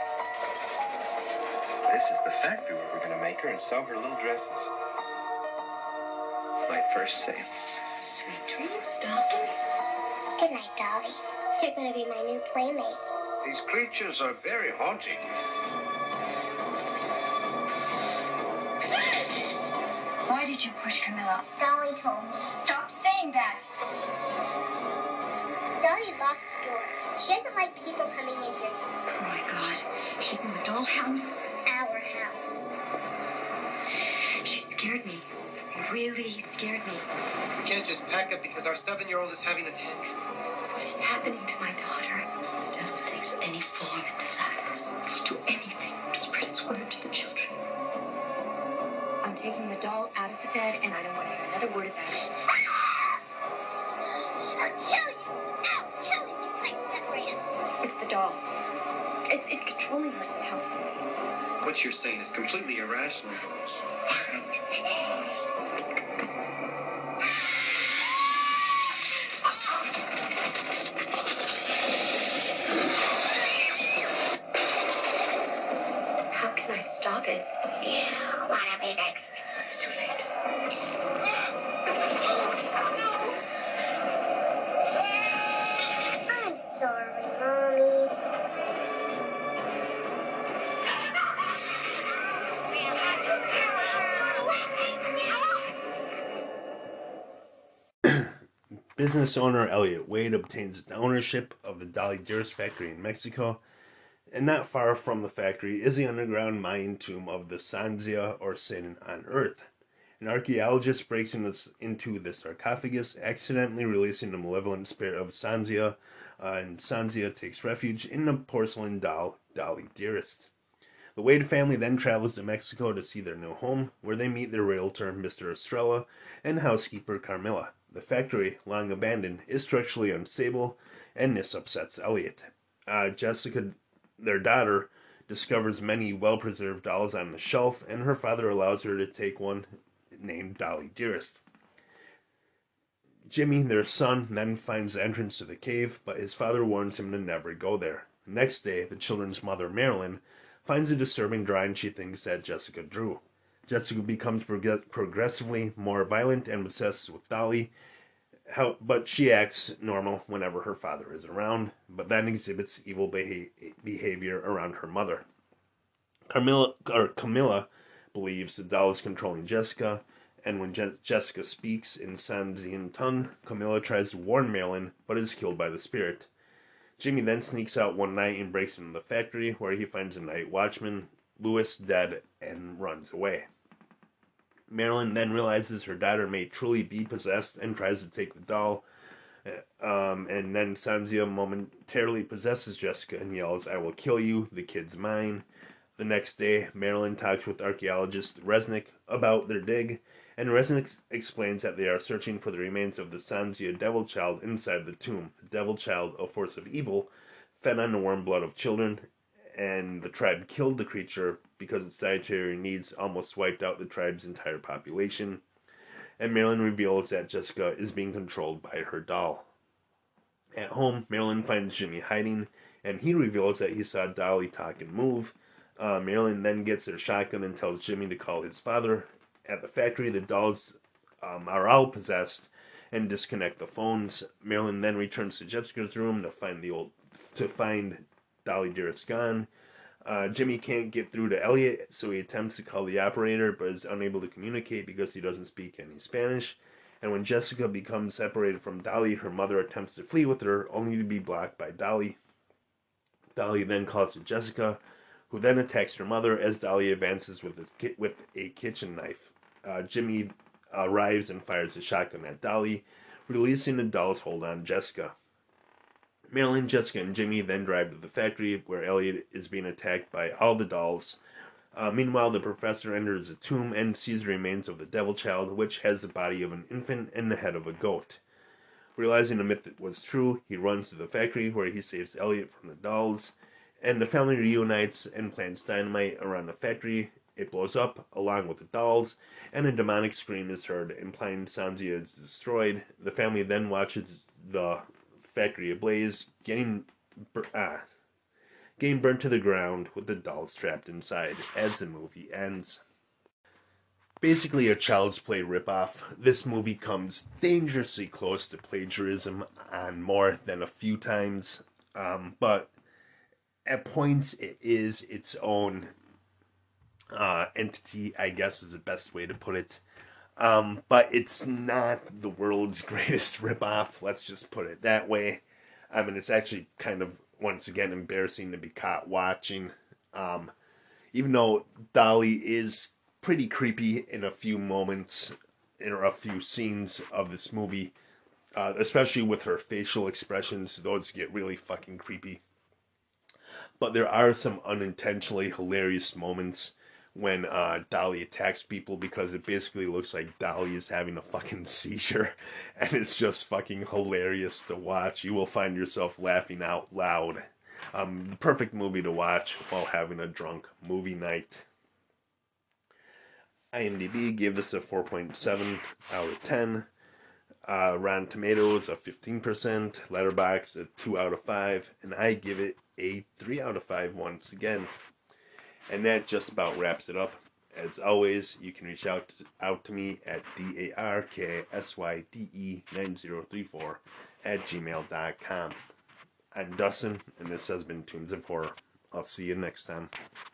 [SPEAKER 11] This is the factory where we're going to make her and sew her little dresses. My first sale.
[SPEAKER 4] Sweet dreams, darling.
[SPEAKER 15] Good night, Dolly. You're going to be my new playmate.
[SPEAKER 9] These creatures are very haunting.
[SPEAKER 4] Why did you push Camilla?
[SPEAKER 15] Dolly told me.
[SPEAKER 4] Stop saying that!
[SPEAKER 15] Dolly locked the door. She doesn't like people coming in here.
[SPEAKER 4] Oh my God. She's in the dollhouse?
[SPEAKER 15] Our house.
[SPEAKER 4] She scared me. Really scared me.
[SPEAKER 11] We can't just pack up because our seven-year-old is having a tantrum.
[SPEAKER 4] What is happening to my daughter? The devil takes any form it desires. He'll do anything to spread its word to the children. I'm taking the doll out of the bed, and I don't want to hear another word about it.
[SPEAKER 15] I'll kill you! I'll kill you! You can't separate us.
[SPEAKER 4] It's the doll. It's, it's controlling her somehow.
[SPEAKER 11] What you're saying is completely irrational.
[SPEAKER 4] How can I stop it?
[SPEAKER 15] You wanna be next?
[SPEAKER 4] It's too late.
[SPEAKER 15] I'm sorry, Mommy.
[SPEAKER 1] Business owner Elliot Wade obtains its ownership of the Dolly Dearest factory in Mexico, and not far from the factory is the underground Mayan tomb of the Sanzia, or Sin, on Earth. An archaeologist breaks into the sarcophagus, accidentally releasing the malevolent spirit of Sanzia, uh, and Sanzia takes refuge in the porcelain doll, Dolly Dearest. The Wade family then travels to Mexico to see their new home, where they meet their realtor, Mister Estrella, and housekeeper Carmilla. The factory, long abandoned, is structurally unstable, and this upsets Elliot. Uh, Jessica, their daughter, discovers many well-preserved dolls on the shelf, and her father allows her to take one named Dolly Dearest. Jimmy, their son, then finds the entrance to the cave, but his father warns him to never go there. The next day, the children's mother, Marilyn, finds a disturbing drawing she thinks that Jessica drew. Jessica becomes prog- progressively more violent and obsessed with Dolly, how, but she acts normal whenever her father is around, but then exhibits evil beha- behavior around her mother. Carmilla, or Camilla believes the doll is controlling Jessica, and when Je- Jessica speaks in Sanzian tongue, Camilla tries to warn Marilyn, but is killed by the spirit. Jimmy then sneaks out one night and breaks into the factory, where he finds a night watchman, Louis, dead, and runs away. Marilyn then realizes her daughter may truly be possessed and tries to take the doll, um, and then Sanzia momentarily possesses Jessica and yells, "I will kill you, the kid's mine." The next day, Marilyn talks with archaeologist Resnick about their dig, and Resnick explains that they are searching for the remains of the Sanzia devil child inside the tomb. The devil child, a force of evil, fed on the warm blood of children, and the tribe killed the creature because its dietary needs almost wiped out the tribe's entire population. And Marilyn reveals that Jessica is being controlled by her doll. At home, Marilyn finds Jimmy hiding, and he reveals that he saw Dolly talk and move. Uh, Marilyn then gets their shotgun and tells Jimmy to call his father. At the factory, the dolls um, are all possessed and disconnect the phones. Marilyn then returns to Jessica's room to find the old to find Dolly Dearest gone. Uh, Jimmy can't get through to Elliot, so he attempts to call the operator, but is unable to communicate because he doesn't speak any Spanish. And when Jessica becomes separated from Dolly, her mother attempts to flee with her, only to be blocked by Dolly. Dolly then calls to Jessica, who then attacks her mother as Dolly advances with a, ki- with a kitchen knife. Uh, Jimmy arrives and fires a shotgun at Dolly, releasing the doll's hold on Jessica. Marilyn, Jessica, and Jimmy then drive to the factory, where Elliot is being attacked by all the dolls. Uh, meanwhile, the professor enters the tomb and sees the remains of the devil child, which has the body of an infant and the head of a goat. Realizing the myth was true, he runs to the factory, where he saves Elliot from the dolls, and the family reunites and plants dynamite around the factory. It blows up, along with the dolls, and a demonic scream is heard, implying Sanzia is destroyed. The family then watches the factory ablaze, getting, ah, getting burnt to the ground with the dolls trapped inside as the movie ends. basically a Child's Play ripoff. This movie comes dangerously close to plagiarism on more than a few times, um, but at points it is its own uh, entity, I guess is the best way to put it. Um, but it's not the world's greatest ripoff, let's just put it that way. I mean, it's actually kind of, once again, embarrassing to be caught watching. Um, even though Dolly is pretty creepy in a few moments, in a few scenes of this movie, uh, especially with her facial expressions, those get really fucking creepy. But there are some unintentionally hilarious moments when uh, Dolly attacks people, because it basically looks like Dolly is having a fucking seizure, and it's just fucking hilarious to watch. You will find yourself laughing out loud. Um, the perfect movie to watch while having a drunk movie night. IMDb gave this a four point seven out of ten. Uh, Rotten Tomatoes a fifteen percent. Letterboxd a two out of five. And I give it a three out of five once again. And that just about wraps it up. As always, you can reach out to, out to me at D A R K S Y D E nine zero three four at gmail dot com. I'm Dustin, and this has been Tunes of Horror. I'll see you next time.